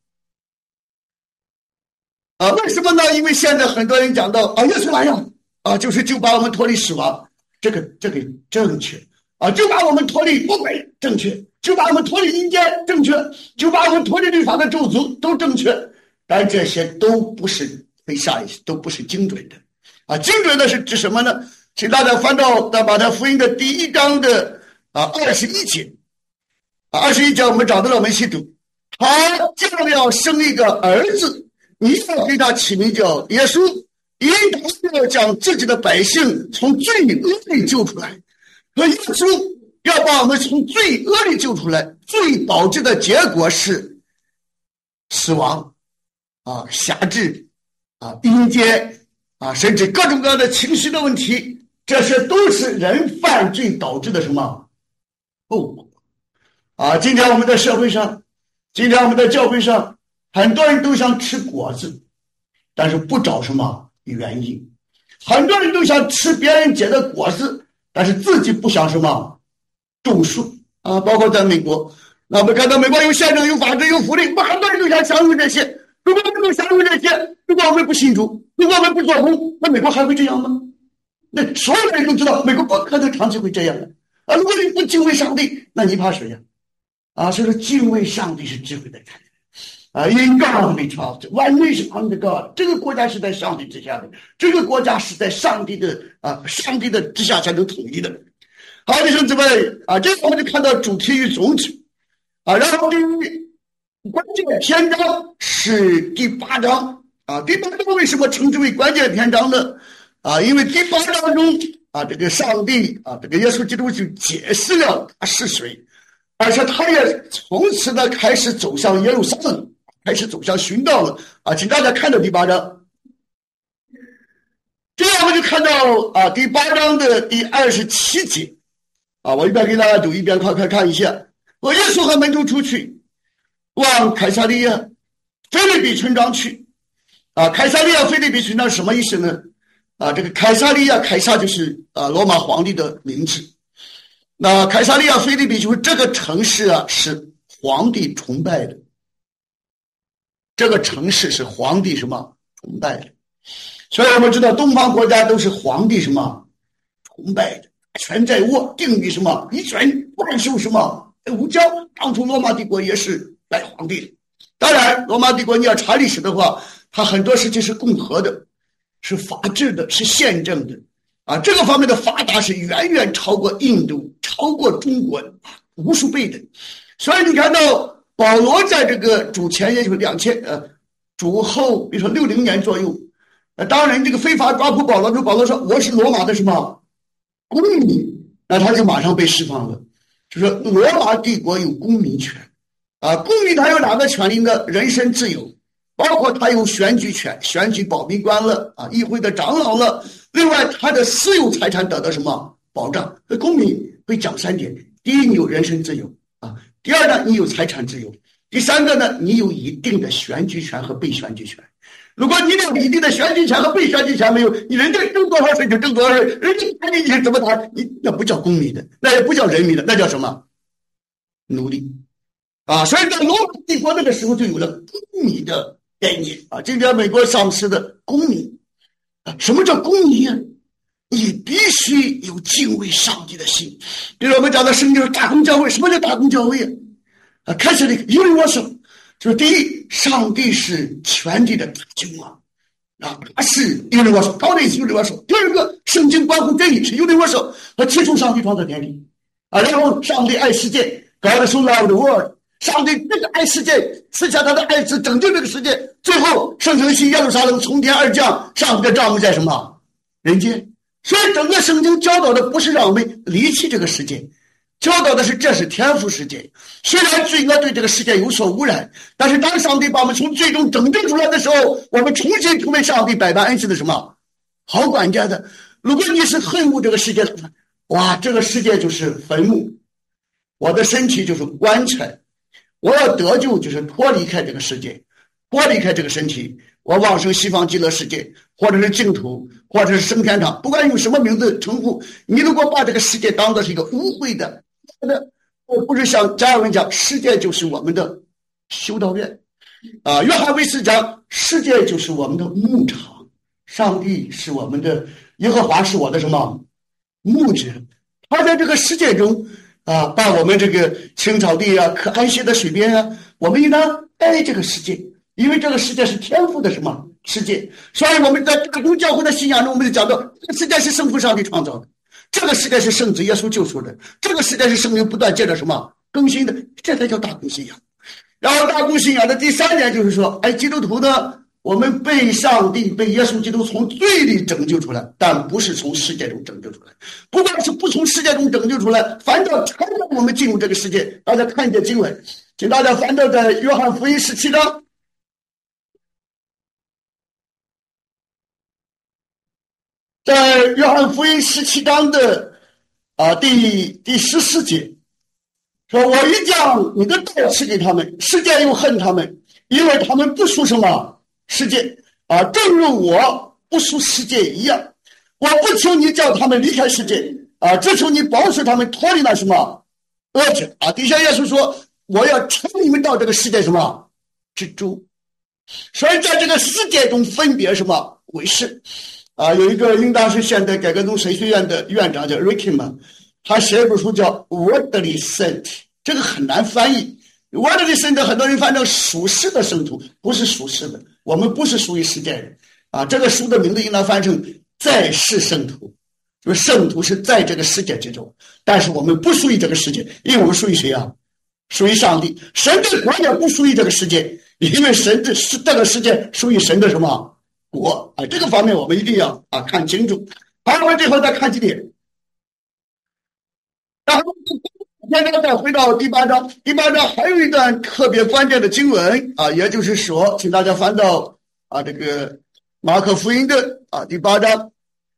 A: 啊。为什么呢？因为现在很多人讲到啊，耶稣来了啊，就是就把我们脱离死亡，这个这个正确啊，就把我们脱离魔鬼正确，就把我们脱离阴间正确，就把我们脱离律法的咒诅都正确，但这些都不是precise，都不是精准的。啊，精准的是指什么呢？请大家翻到马太福音的第一章的啊二十一节，啊二十一节我们找到了，我们一起读。他将要生一个儿子，你要给他起名叫耶稣，因他要将自己的百姓从罪恶里救出来。和耶稣要把我们从罪恶里救出来，最导致的结果是死亡啊、辖制啊、阴间。啊，甚至各种各样的情绪的问题，这些都是人犯罪导致的什么啊，今天我们的社会上，今天我们的教会上，很多人都想吃果子，但是不找什么原因。很多人都想吃别人结的果子，但是自己不想什么种树啊。包括在美国，那我们看到美国有宪政、有法治、有福利，我们很多人都想享有这些。如果不能享有这些，如果我们不信主，如果我们不做工，那美国还会这样吗？那所有人都知道，美国不可能长期会这样的啊！如果你不敬畏上帝，那你怕谁呀？啊，所以说敬畏上帝是智慧的开端啊。In God we trust, one nation under God。这个国家是在上帝之下的，这个国家是在上帝的啊，上帝的之下才能统一的。好，弟兄姊妹啊，这个我们就看到主题与宗旨啊。然后第一关键篇章是第八章啊。第八章为什么称之为关键篇章呢？啊，因为第八章中啊，这个上帝啊，这个耶稣基督就解释了他是谁。而且他也从此呢开始走向耶路撒冷，开始走向寻道了啊！请大家看到第八章，这样我们就看到啊第八章的第二十七节啊，我一边给大家读，一边快快看一下。我耶稣和门徒出去，往凯撒利亚腓立比村庄去啊。凯撒利亚腓立比村庄是什么意思呢？啊，这个凯撒利亚，凯撒就是啊罗马皇帝的名字。那凯撒利亚腓立比就是这个城市啊，是皇帝崇拜的。这个城市是皇帝什么崇拜的？所以我们知道东方国家都是皇帝什么崇拜的，权在握，定于什么一权，万受什么无骄。当初罗马帝国也是拜皇帝的。当然，罗马帝国你要查历史的话，它很多事情是共和的，是法治的，是宪政的。啊，这个方面的发达是远远超过印度、超过中国无数倍的。所以你看到保罗在这个主前也就是两千呃主后，比如说六零年左右，呃，当然这个非法抓捕保罗的时候，保罗说我是罗马的什么公民，那他就马上被释放了。就说罗马帝国有公民权啊，公民他有哪个权利呢？人身自由，包括他有选举权，选举保密官了啊，议会的长老了。另外，他的私有财产得到什么保障？公民会讲三点：第一，你有人身自由啊；第二呢，你有财产自由；第三个呢，你有一定的选举权和被选举权。如果你连一定的选举权和被选举权没有，你人家挣多少税就挣多少税，人家谈你是怎么谈，你那不叫公民的，那也不叫人民的，那叫什么？奴隶啊！所以在罗马帝国那个时候就有了公民的概念啊。今天美国上市的公民。什么叫公民啊？你必须有敬畏上帝的心。比如我们讲的圣经是大公教会，什么叫大公教会啊？啊，开始的因为我说，就是第一，上帝是全地的大君王啊，他是因为我说，高内因为我说。第二个，圣经关乎真理是因为我说，和起初上帝创造天地啊，然后上帝爱世界 ，God so loved the world。上帝这个爱世界，赐下他的爱子拯救这个世界。最后，圣城新耶路撒冷从天而降，上帝的帐幕在什么人间？所以整个圣经教导的不是让我们离弃这个世界，教导的是这是天赋世界。虽然罪恶对这个世界有所污染，但是当上帝把我们从罪中拯救出来的时候，我们重新成为上帝百般恩赐的什么好管家的。如果你是恨恶这个世界的，哇，这个世界就是坟墓，我的身体就是棺材。我要得救，就是脱离开这个世界，脱离开这个身体，我往生西方极乐世界，或者是净土，或者是升天堂，不管用什么名字称呼。你如果把这个世界当作是一个污秽的，我不是像加尔文讲，世界就是我们的修道院啊。约翰卫斯讲，世界就是我们的牧场，上帝是我们的，耶和华是我的什么牧者，他在这个世界中。啊，把我们这个青草地啊，可安歇的水边啊，我们应当爱这个世界，因为这个世界是天赋的什么世界。所以我们在大公教会的信仰中，我们就讲到，这个世界是圣父上帝创造的，这个世界是圣子耶稣救赎的，这个世界是圣灵不断借着什么更新的，这才叫大公信仰。然后大公信仰的第三点就是说，哎，基督徒呢，我们被上帝、被耶稣基督从罪里拯救出来，但不是从世界中拯救出来。不管是不从世界中拯救出来，反正才让我们进入这个世界。大家看一下经文，请大家翻到在约翰福音十七章，在约翰福音十七章的啊第第十四节， 说我一将你的道赐给他们，世界又恨他们，因为他们不属什么世界啊，正如我不属世界一样。我不求你叫他们离开世界啊，只求你保守他们脱离了什么恶者啊。底下耶稣说，我要称你们到这个世界什么之中。所以在这个世界中分别什么为是啊。有一个应当是现代改革宗神学院的院长叫 Rickman， 他写一本书叫 Worldly Saint， 这个很难翻译。Worldly Saint 很多人翻成属世的圣徒，不是属世的，我们不是属于世界人啊。这个书的名字应当翻成在世圣徒，就是圣徒是在这个世界之中，但是我们不属于这个世界，因为我们属于谁啊？属于上帝。神的国也不属于这个世界，因为神的这个世界属于神的什么国啊？这个方面我们一定要啊看清楚。好，我们最后再看几点。然后现在再回到第八章，第八章还有一段特别关键的经文啊，也就是说，请大家翻到啊这个马可福音的啊第八章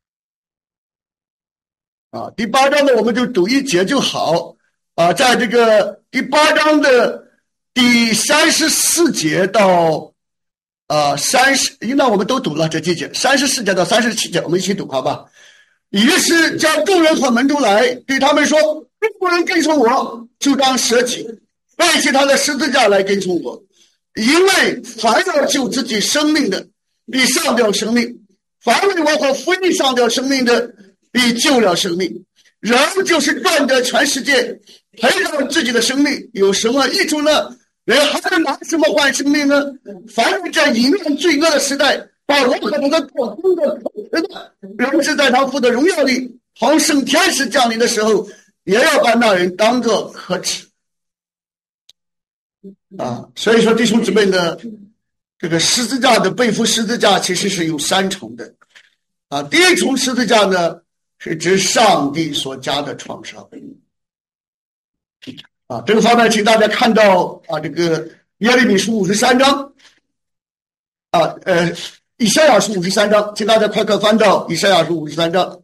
A: 啊，第八章呢我们就读一节就好啊，在这个第八章的第三十四节到啊三十，应当我们都读了这几节，三十四节到三十七节，我们一起读好吧？于是叫众人和门徒来，对他们说：如果人跟从我，就当舍己，背起他的十字架来跟从我。因为凡要救自己生命的，必上掉生命；凡为我和福音上掉生命的，必救了生命。人就是赚得全世界，赔了自己的生命，有什么益处呢？人还拿什么换生命呢？凡是这淫乱罪恶的时代，把我和他的做工的口吃的，人是在他父的荣耀里，同圣天使降临的时候，也要把那人当作可耻啊。所以说弟兄姊妹的这个十字架的背负十字架其实是有三重的啊。第一重十字架呢，是指上帝所加的创伤啊。这个方面请大家看到啊，这个耶利米书五十三章啊，呃以赛亚书五十三章，请大家快快翻到以赛亚书五十三章。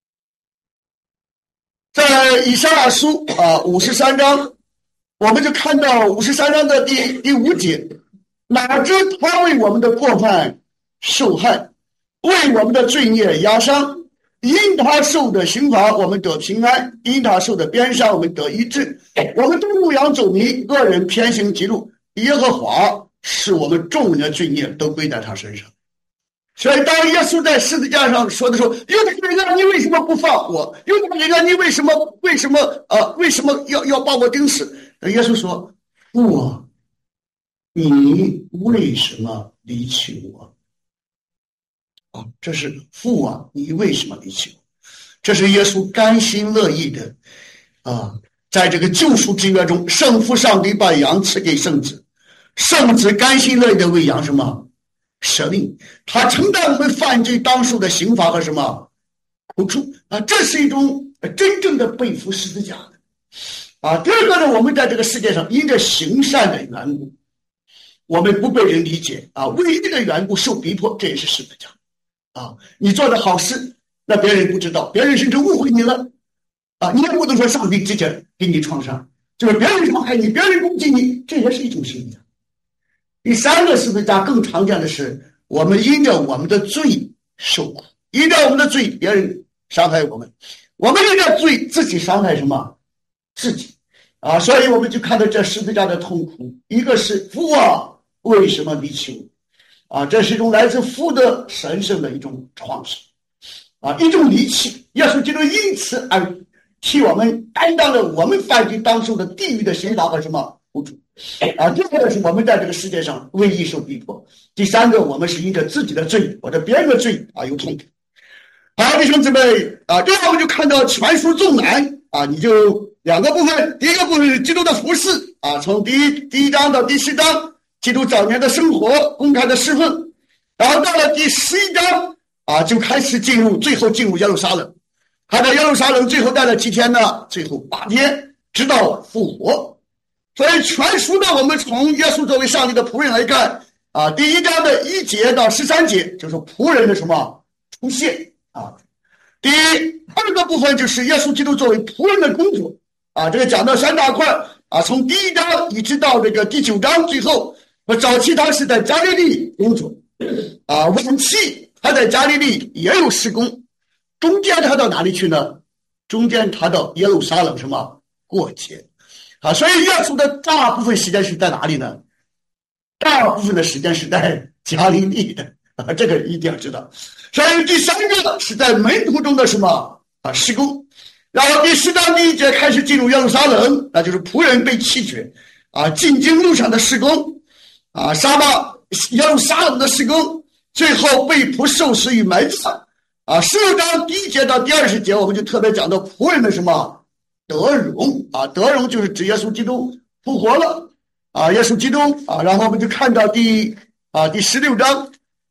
A: 在以赛亚书啊五十三章，我们就看到五十三章的第第五节，哪知他为我们的过犯受害，为我们的罪孽压伤，因他受的刑罚我们得平安，因他受的鞭伤我们得医治。我们都牧羊走迷，个人偏行己路，耶和华使我们众人的罪孽都归在他身上。所以当耶稣在十字架上说的时候，犹太人啊，你为什么不放我？犹太人啊，你为什么为什么呃为什么要要把我钉死？耶稣说：父啊，你为什么离弃我？啊，这是父啊，你为什么离弃我？这是耶稣甘心乐意的啊，在这个救赎之约中，圣父上帝把羊赐给圣子，圣子甘心乐意的为羊什么？舍命，他承担我们犯罪当受的刑罚和什么苦处啊，这是一种真正的背负十字架的啊。第二个呢，我们在这个世界上因着行善的缘故，我们不被人理解啊，为这个缘故受逼迫，这也是十字架啊。你做的好事，那别人不知道，别人甚至误会你了啊，你也不能说上帝直接给你创伤，就是别人伤害你，别人攻击你，这也是一种十字架。第三个十字架更常见的是，我们因着我们的罪受苦，因着我们的罪别人伤害我们，我们因着罪自己伤害什么？自己啊！所以我们就看到这十字架的痛苦，一个是父啊，为什么离弃我？啊，这是一种来自父的神圣的一种创伤啊，一种离弃。耶稣基督因此而替我们担当了我们犯罪当受的地狱的刑罚和什么苦楚。啊，第二个是我们在这个世界上为义受逼迫，第三个我们是因着自己的罪或者别人的罪啊有痛苦。好，弟兄姊妹啊，这样我们就看到全书纵览啊，你就两个部分，第一个部分是基督的服事啊，从第一第一章到第十章，基督早年的生活、公开的侍奉，然后到了第十一章啊，就开始进入，最后进入耶路撒冷，他在耶路撒冷最后待了几天呢？最后八天，直到复活。所以全书呢，我们从耶稣作为上帝的仆人来看啊，第一章的一节到十三节就是仆人的什么出现啊。第二个部分就是耶稣基督作为仆人的工作啊，这个讲到三大块啊，从第一章一直到这个第九章，最后我早期他是在加利利工作啊，晚期他在加利利也有施工，中间他到哪里去呢？中间他到耶路撒冷什么过节啊，所以耶稣的大部分时间是在哪里呢？大部分的时间是在加利利的啊，这个一定要知道。所以第三个是在门徒中的什么啊施工，然后第十章第一节开始进入耶路撒冷，那就是仆人被弃绝啊，进京路上的施工啊，撒巴耶路撒冷的施工，最后被捕受死于埋葬啊。十六章第一节到第二十节，我们就特别讲到仆人的什么得荣啊，得荣就是指耶稣基督复活了啊，耶稣基督啊，然后我们就看到第啊第十六章。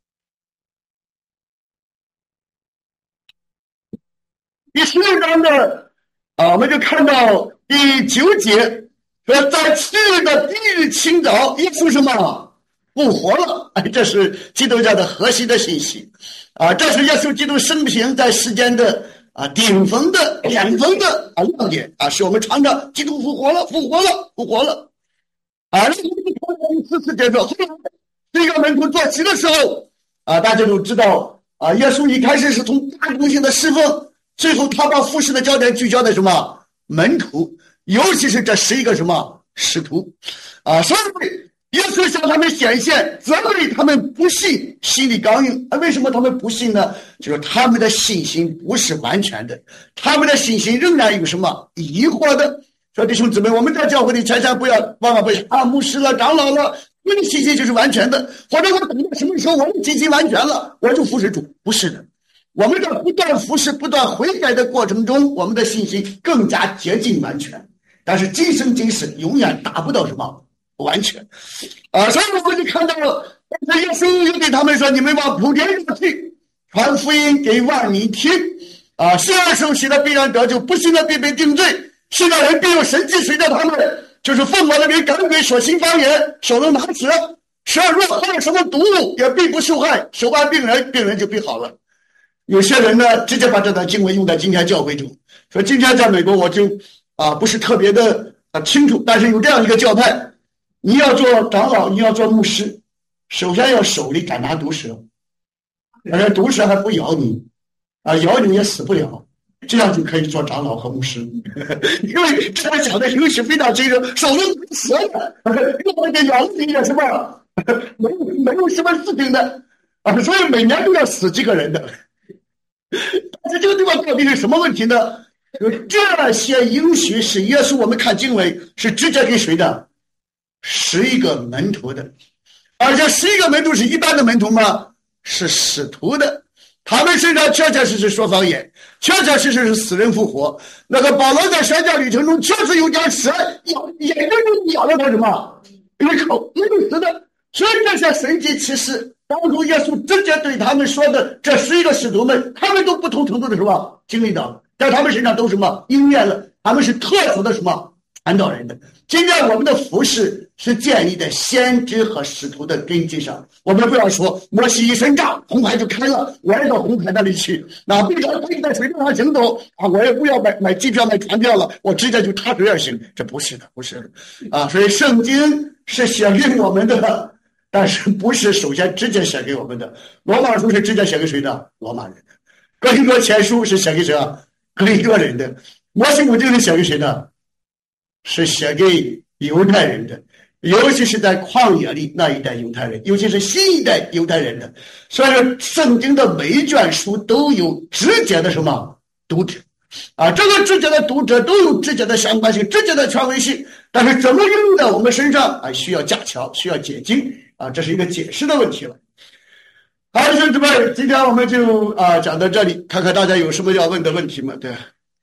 A: 第十六章的啊，我们就看到第九节说，在次日的第一日清早，耶稣什么复活了？哎，这是基督教的核心的信息啊！这是耶稣基督生平在世间的啊顶峰的巅峰的啊亮点啊，是我们传的基督复活了，复活了，复活了啊！那我们看到第十四节说，后来这个门徒坐席的时候啊，大家都知道啊，耶稣一开始是从大公性的侍奉。最后他把服事的焦点聚焦在什么门徒，尤其是这十一个什么使徒啊，所以耶稣向他们显现，责备他们不信，心里刚硬啊。为什么他们不信呢？就是他们的信心不是完全的，他们的信心仍然有什么疑惑的。说弟兄姊妹，我们在教会里千万不要万万不要啊，牧师了长老了，我们的信心就是完全的，或者我等到什么时候我们信心完全了，我就服侍主，不是的。我们在不断服侍、不断悔改的过程中，我们的信心更加接近完全，但是今生今世永远达不到什么完全啊！所以我们就看到，但是耶稣又对他们说：“你们往普天下去，传福音给万民听啊！信而受洗的必然得救，不信的必被定罪。信的人必有神迹随着他们，就是奉我的名赶鬼、说新方言、手能拿蛇，蛇若患什么毒物，也必不受害。手按病人，病人就必好了。”有些人呢，直接把这段经文用在今天教会中，说今天在美国我就啊不是特别的啊清楚，但是有这样一个教派，你要做长老，你要做牧师，首先要手里敢拿毒蛇，而且毒蛇还不咬你，啊咬你也死不了，这样就可以做长老和牧师。因为这样讲的时候是非常清楚，手能蛇的，用那个咬你也是吧，没有没有什么事情的啊，所以每年都要死几个人的。但是这个地方到底是什么问题呢？这些应许是耶稣，我们看经文是直接给谁的？十一个门徒的。而且十一个门徒是一般的门徒吗？是使徒的。他们身上确确实实说方言，确确实实是死人复活。那个保罗在宣教旅程中确实有点蛇咬，眼睛就咬了他什么一口，没有死的。所以这些神迹奇事，当初耶稣直接对他们说的这十一个使徒们，他们都不同程度的什么经历到，在他们身上都什么应验了，他们是特殊的什么传道人的。今天我们的服事是建立在先知和使徒的根基上，我们不要说摩西一伸杖红海就开了，我也到红海那里去，那必然可以在水面上行走啊，我也不要买买机票买船票了，我直接就踏水而行，这不是的，不是的啊。所以圣经是写给我们的，但是不是首先直接写给我们的。罗马书是直接写给谁的？罗马人的。哥林多前书是写给谁啊？哥林多人的。摩西五经是写给谁的？是写给犹太人的，尤其是在旷野里那一代犹太人，尤其是新一代犹太人的。所以说圣经的每一卷书都有直接的什么读者啊，这个直接的读者都有直接的相关性、直接的权威性，但是怎么用在我们身上啊，需要加强，需要解经啊，这是一个解释的问题了。好，兄弟们，今天我们就啊讲到这里，看看大家有什么要问的问题吗？对。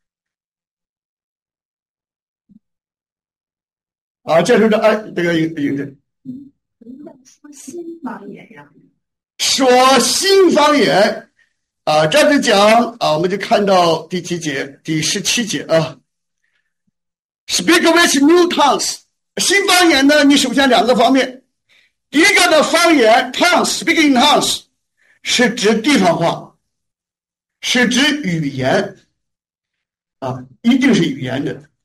A: 啊，这是这哎，这个有有这。
B: 说新方言呀。
A: 说新方言啊，这里讲啊，我们就看到第几节？第十七节啊。Speak with new tongues， 新方言呢，你首先两个方面，第一个的方言 tongues speaking tongues 是指地方话，是指语言啊，一定是语言的。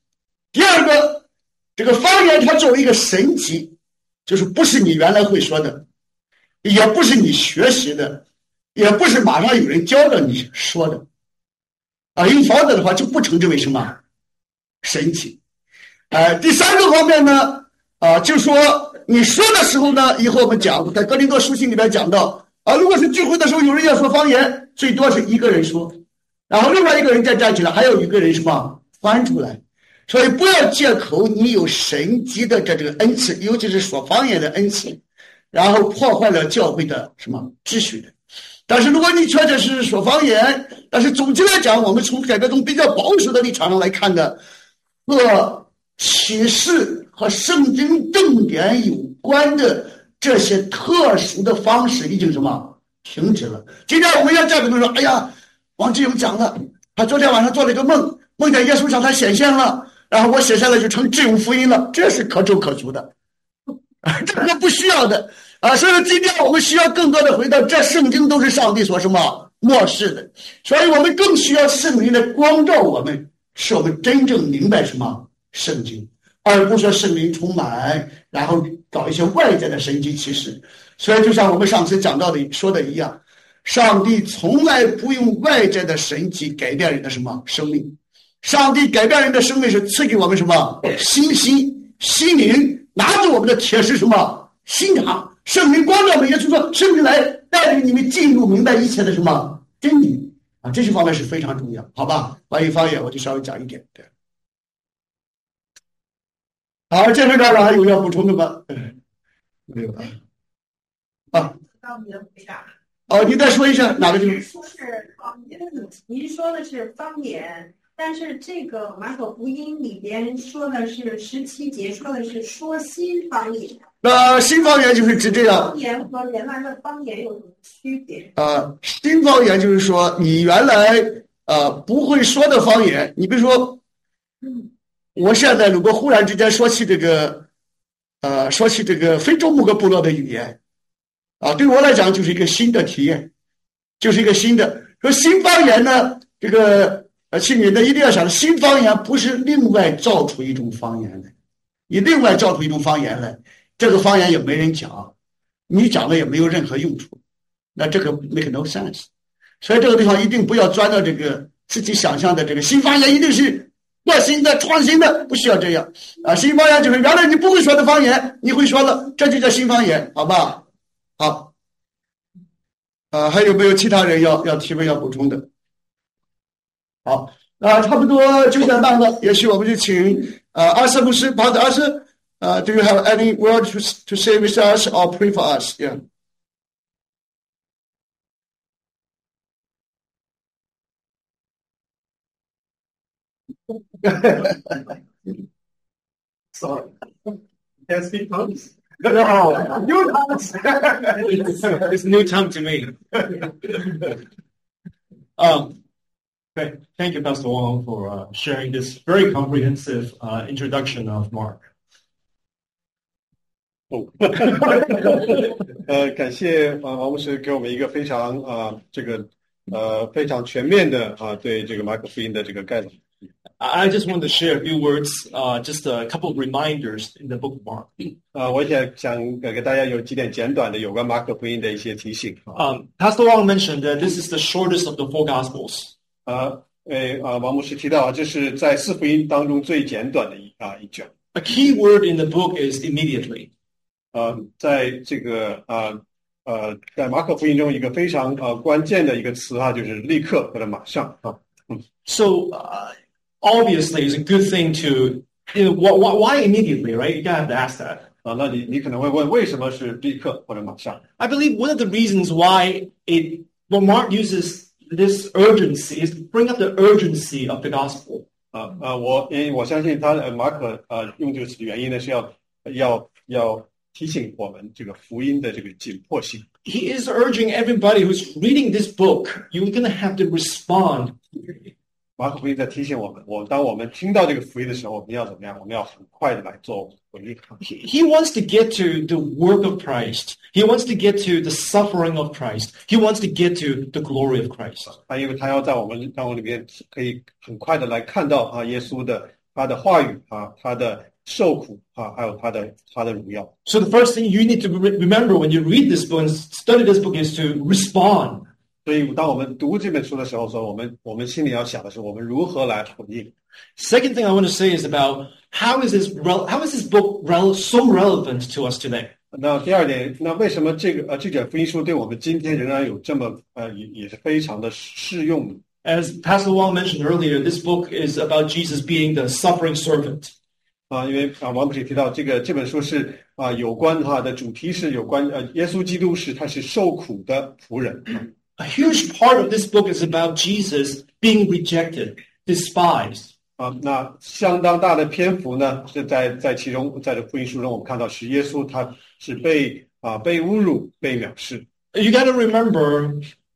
A: 第二个，这个方言它作为一个神级，就是不是你原来会说的，也不是你学习的，也不是马上有人教着你说的啊，用方的的话就不称之为什么神级。呃，第三个方面呢，啊，就说你说的时候呢，以后我们讲在哥林多书信里面讲到啊，如果是聚会的时候有人要说方言，最多是一个人说，然后另外一个人再站起来，还有一个人什么翻出来。所以不要借口你有神级的这这个恩赐，尤其是说方言的恩赐，然后破坏了教会的什么秩序的。但是如果你确实是说方言，但是总体来讲，我们从改革中比较保守的立场上来看的，和启示和圣经正典有关的这些特殊的方式已经什么停止了。今天我们要再跟他说，哎呀，王志勇讲了，他昨天晚上做了一个梦，梦见耶稣向他显现了，然后我写下来就成智勇福音了，这是可走可足的，这个不需要的啊。所以今天我们需要更多的回到这圣经都是上帝所什么漠视的，所以我们更需要圣灵的光照我们，使我们真正明白什么圣经，而不是圣灵充满，然后搞一些外在的神迹奇事。所以就像我们上次讲到的说的一样，上帝从来不用外在的神迹改变人的什么生命。上帝改变人的生命是赐给我们什么心心心灵，拿着我们的铁是什么心肠，圣灵光照我们，也就是说圣灵来带领你们进入明白一切的什么真理啊，这些方面是非常重要，好吧？关于方言我就稍微讲一点。对，好，这是这儿还有要补充的吗？没有啊。
B: 到你的回答。
A: 哦，你再说一下哪个就是
B: 说是方言，您说的是方言。但是这个马可福音里边说的是十七节，说的是说新方言。
A: 那新方言就是指这样。
B: 方言和原来的方言有什么区别？
A: 呃，新方言就是说你原来呃不会说的方言，你比如说，
B: 嗯，
A: 我现在如果忽然之间说起这个，呃，说起这个非洲某个部落的语言，啊，对我来讲就是一个新的体验，就是一个新的。说新方言呢，这个。而且你呢一定要想，新方言不是另外造出一种方言来，你另外造出一种方言来，这个方言也没人讲，你讲了也没有任何用处，那这个 make no sense。所以这个地方一定不要钻到这个自己想象的这个新方言一定是革新的、创新的，不需要这样啊。新方言就是原来你不会说的方言，你会说了，这就叫新方言，好吧？好，啊，还有没有其他人要要提问、要补充的？好，那差不多九点半了，也许我们就请呃阿瑟牧师，跑的阿瑟，呃 ，Do you have any word to to say with us or pray for us? Yeah.
C: Sorry. Can I speak tongues?
A: No, new tongues.
C: It's new tongue to me. um. Okay. Thank you, Pastor Wang, for uh, sharing this very comprehensive uh, introduction of Mark.
D: 哦，呃，感谢啊王牧师给我们一个非常啊、呃、这个呃非常全面的啊、呃、对这个马可福音的这个概览。
C: I just want to share a few words, uh, just a couple of reminders in the book of Mark.
D: 啊、呃，我也想给大家有几点简短的有关马可福音的一些提醒。
C: Um, Pastor Wang mentioned that this is the shortest of the four Gospels.
D: 啊，诶啊，王牧师提到啊，这是在四福音当中最简短的一啊一卷。
C: A key word in the book is immediately.
D: 呃，在这个啊呃，在马可福音中一个非常呃关键的一个词啊，就是立刻或者马上啊。嗯。
C: So uh, obviously, it's a good thing to you know, why, why immediately, right? You gotta have to ask that.
D: 啊，那你你可能会问，为什么是立刻或者马上
C: I believe one of the reasons why it when Mark uses this urgency is to bring up the urgency of the gospel.
D: 啊啊，我因为我相信他呃马可呃用这个词的原因呢，是要要要提醒我们这个福音的这个紧迫性。
C: He is urging everybody who's reading this book, you're going to have to respond.
D: 马可福音在提醒我们，我当我们听到这个福音的时候，我们要怎么样？我们要很快的来做回应。
C: He, he wants to get to the work of Christ. He wants to get to the suffering of Christ. He wants to get to the glory of Christ.
D: 他因为他要在我们当中里面可以很快的来看到啊耶稣的他的话语啊，他的受苦啊，还有他的他的荣耀。
C: So the first thing you need to re- remember when you read this book and study this book is to respond.
D: 所以当我们读这本书的时候，说我们我们心里要想的是，我们如何来回应。
C: Second thing I want to say is about how is this rel- how is this book rel- so relevant to us today?
D: 那第二点，那为什么这个呃这卷福音书对我们今天仍然有这么呃也也是非常的适用呢？
C: As Pastor Wang mentioned earlier, this book is about Jesus being the suffering servant.
D: 啊，因为啊王牧师也提到这个这本书是啊有关哈的主题是有关呃耶稣基督是他是受苦的仆人。
C: A huge part of this book is about Jesus being rejected, despised.
D: 啊，那相当大的篇幅呢是在在其中，在这福音书中我们看到是耶稣他是被啊被侮辱、被藐视。
C: You got to remember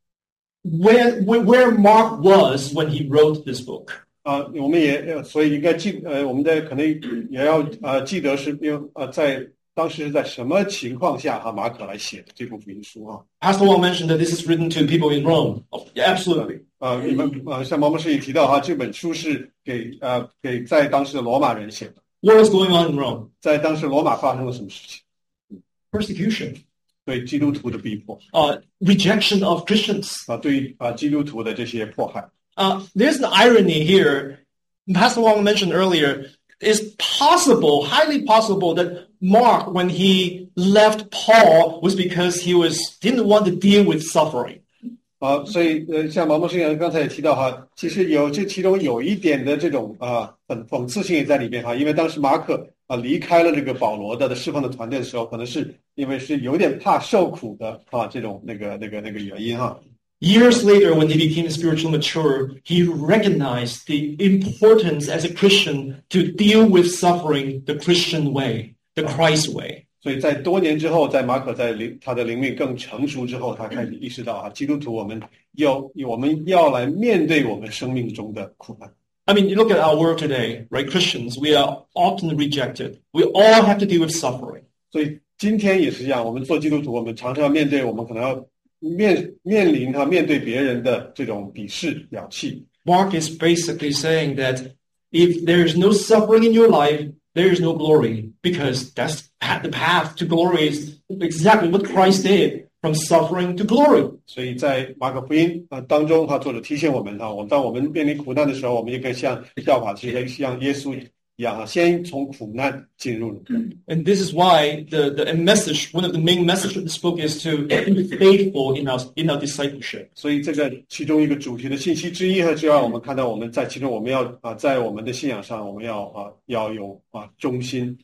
C: where, where where Mark was when he wrote this book.
D: 啊，我们也呃所以应该记呃，我们的可能也要呃记得是因为呃在当时是在什么情况下哈马可来写的这部福音书啊？
C: Pastor Wang mentioned that this is written to people in Rome. Oh, yeah, absolutely.
D: 呃，你们呃像毛牧师也提到哈，这本书是给呃给在当时的罗马人写的，
C: What was going on in Rome?
D: 在当时罗马发生了什么事情？
C: Persecution,
D: 对基督徒的逼迫
C: uh, rejection of Christians.
D: 啊，对于啊基督徒的这些迫害。
C: Uh, there's an irony here. Pastor Wang mentioned earlier. It's possible, highly possible, that Mark, when he left Paul, was because he was didn't want to deal with suffering.
D: 啊，所以呃，像毛牧师刚才也提到哈，其实有这其中有一点的这种啊讽讽刺性也在里边哈，因为当时马可啊离开了这个保罗的的释放的团队的时候，可能是因为是有点怕受苦的啊这种那个那个那个原因哈。
C: Years later, when he became spiritually mature, he recognized the importance as a Christian to deal with suffering the Christian way, the Christ way.
D: 所以在多年之后，在马可在灵他的灵命更成熟之后，他开始意识到啊，基督徒我们要我们要来面对我们生命中的苦难。
C: I mean, you look at our world today, right? Christians, we are often rejected. We all have to deal with suffering.
D: 所以今天也是一样，我们做基督徒，我们常常要面对，我们可能要面面临哈面对别人的这种鄙视、鸟气。
C: Mark is basically saying that if there is no suffering in your life, there is no glory, because that's the path to glory is exactly what Christ did, from suffering to glory.
D: 所以在马可福音啊当中，哈作者提醒我们哈，我当我们面临苦难的时候，我们也可以像效法这些像耶稣一样哈，先从苦难进入。
C: And this is why the, the message, one of the main messages of this book is to be faithful in our, in our discipleship.
D: 所以这个其中一个主题的信息之一和之二，我们看到我们在其中我们要啊在我们的信仰上，我们要啊要有啊忠心。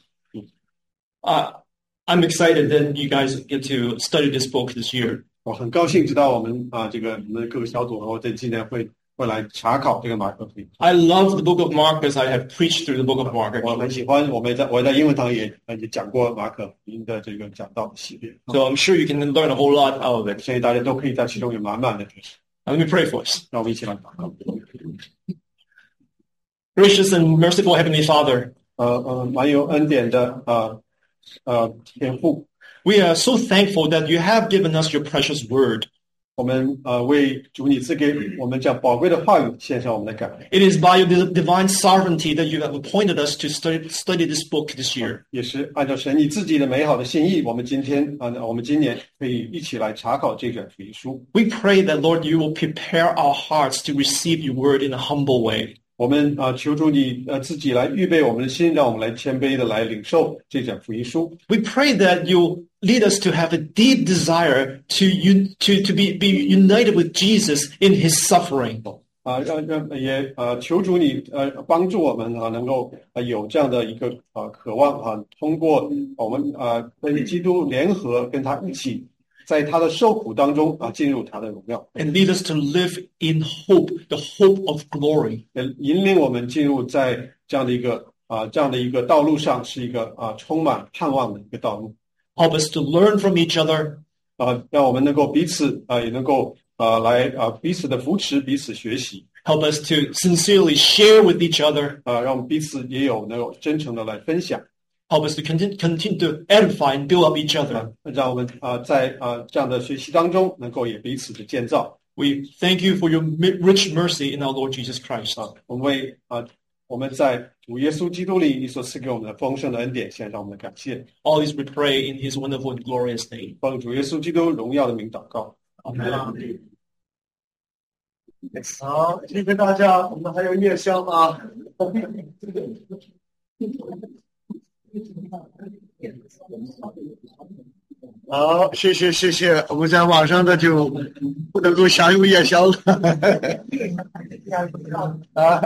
C: Uh, I'm excited that you guys get to study this book this year.
D: 我很高兴知道我们啊这个我们的各个小组和我在今年会会来查考这个马可福音。
C: I love the book of Mark because I have preached through the book of Mark.
D: 我很
C: Actually.
D: 喜欢，我们在我在英文堂也呃也讲过马可福音的这个讲道系列，
C: So I'm sure you can learn a whole lot out of it.
D: 所以大家都可以在其中有满满的知识。
C: Now, let me pray for us.
D: 让我们一起来祷告。
C: Gracious and merciful Heavenly Father,
D: 呃呃，蛮有恩典的呃呃天父，
C: we are so thankful that you have given us your precious word.
D: 我们呃为主你赐给我们这样宝贵的话语献上我们的感恩，
C: It is by your di- divine sovereignty that you have appointed us to study, study this book this year.
D: 也是按照神你自己的美好的心意，我们今天啊、我们今年可以一起来查考这卷福音书。
C: We pray that, Lord, you will prepare our hearts to receive your word in a humble way.
D: 我们啊、求主你呃自己来预备我们的心，让我们来谦卑的来领受这卷福音书。
C: We pray that you lead us to have a deep desire to un- to, to be, be united with Jesus in his suffering.
D: 啊，让让也呃，求主你呃帮助我们啊，能够呃有这样的一个啊渴望啊，通过我们啊跟基督联合，跟他一起在他的受苦当中啊进入他的荣耀，
C: And lead us to live in hope, the hope of glory.
D: 也引领我们进入在这样的一个啊这样的一个道路上，是一个啊充满盼望的一个道路
C: Help us to learn from each other,
D: 啊，让我们能够彼此啊也能够啊来啊彼此的扶持，彼此学习
C: help us to sincerely share with each other,
D: 啊，让我们彼此也有能够真诚的来分享。
C: help us to continue, continue to edify and build up each other.
D: 让我们啊、在啊、这样的学习当中，能够也彼此的建造
C: We thank you for your mi- rich mercy in our Lord Jesus Christ.
D: 啊。我们为啊我们在主耶稣基督里所赐给我们的丰盛的恩典，献上我们的感谢。
C: All this we pray in His wonderful and glorious name.
D: 奉主耶稣基督荣耀的名祷告。
C: Amen.
D: 好，谢谢大家。我们还有夜宵啊。
A: 好，谢谢谢谢，我们在网上的就不能够享用夜宵了。啊，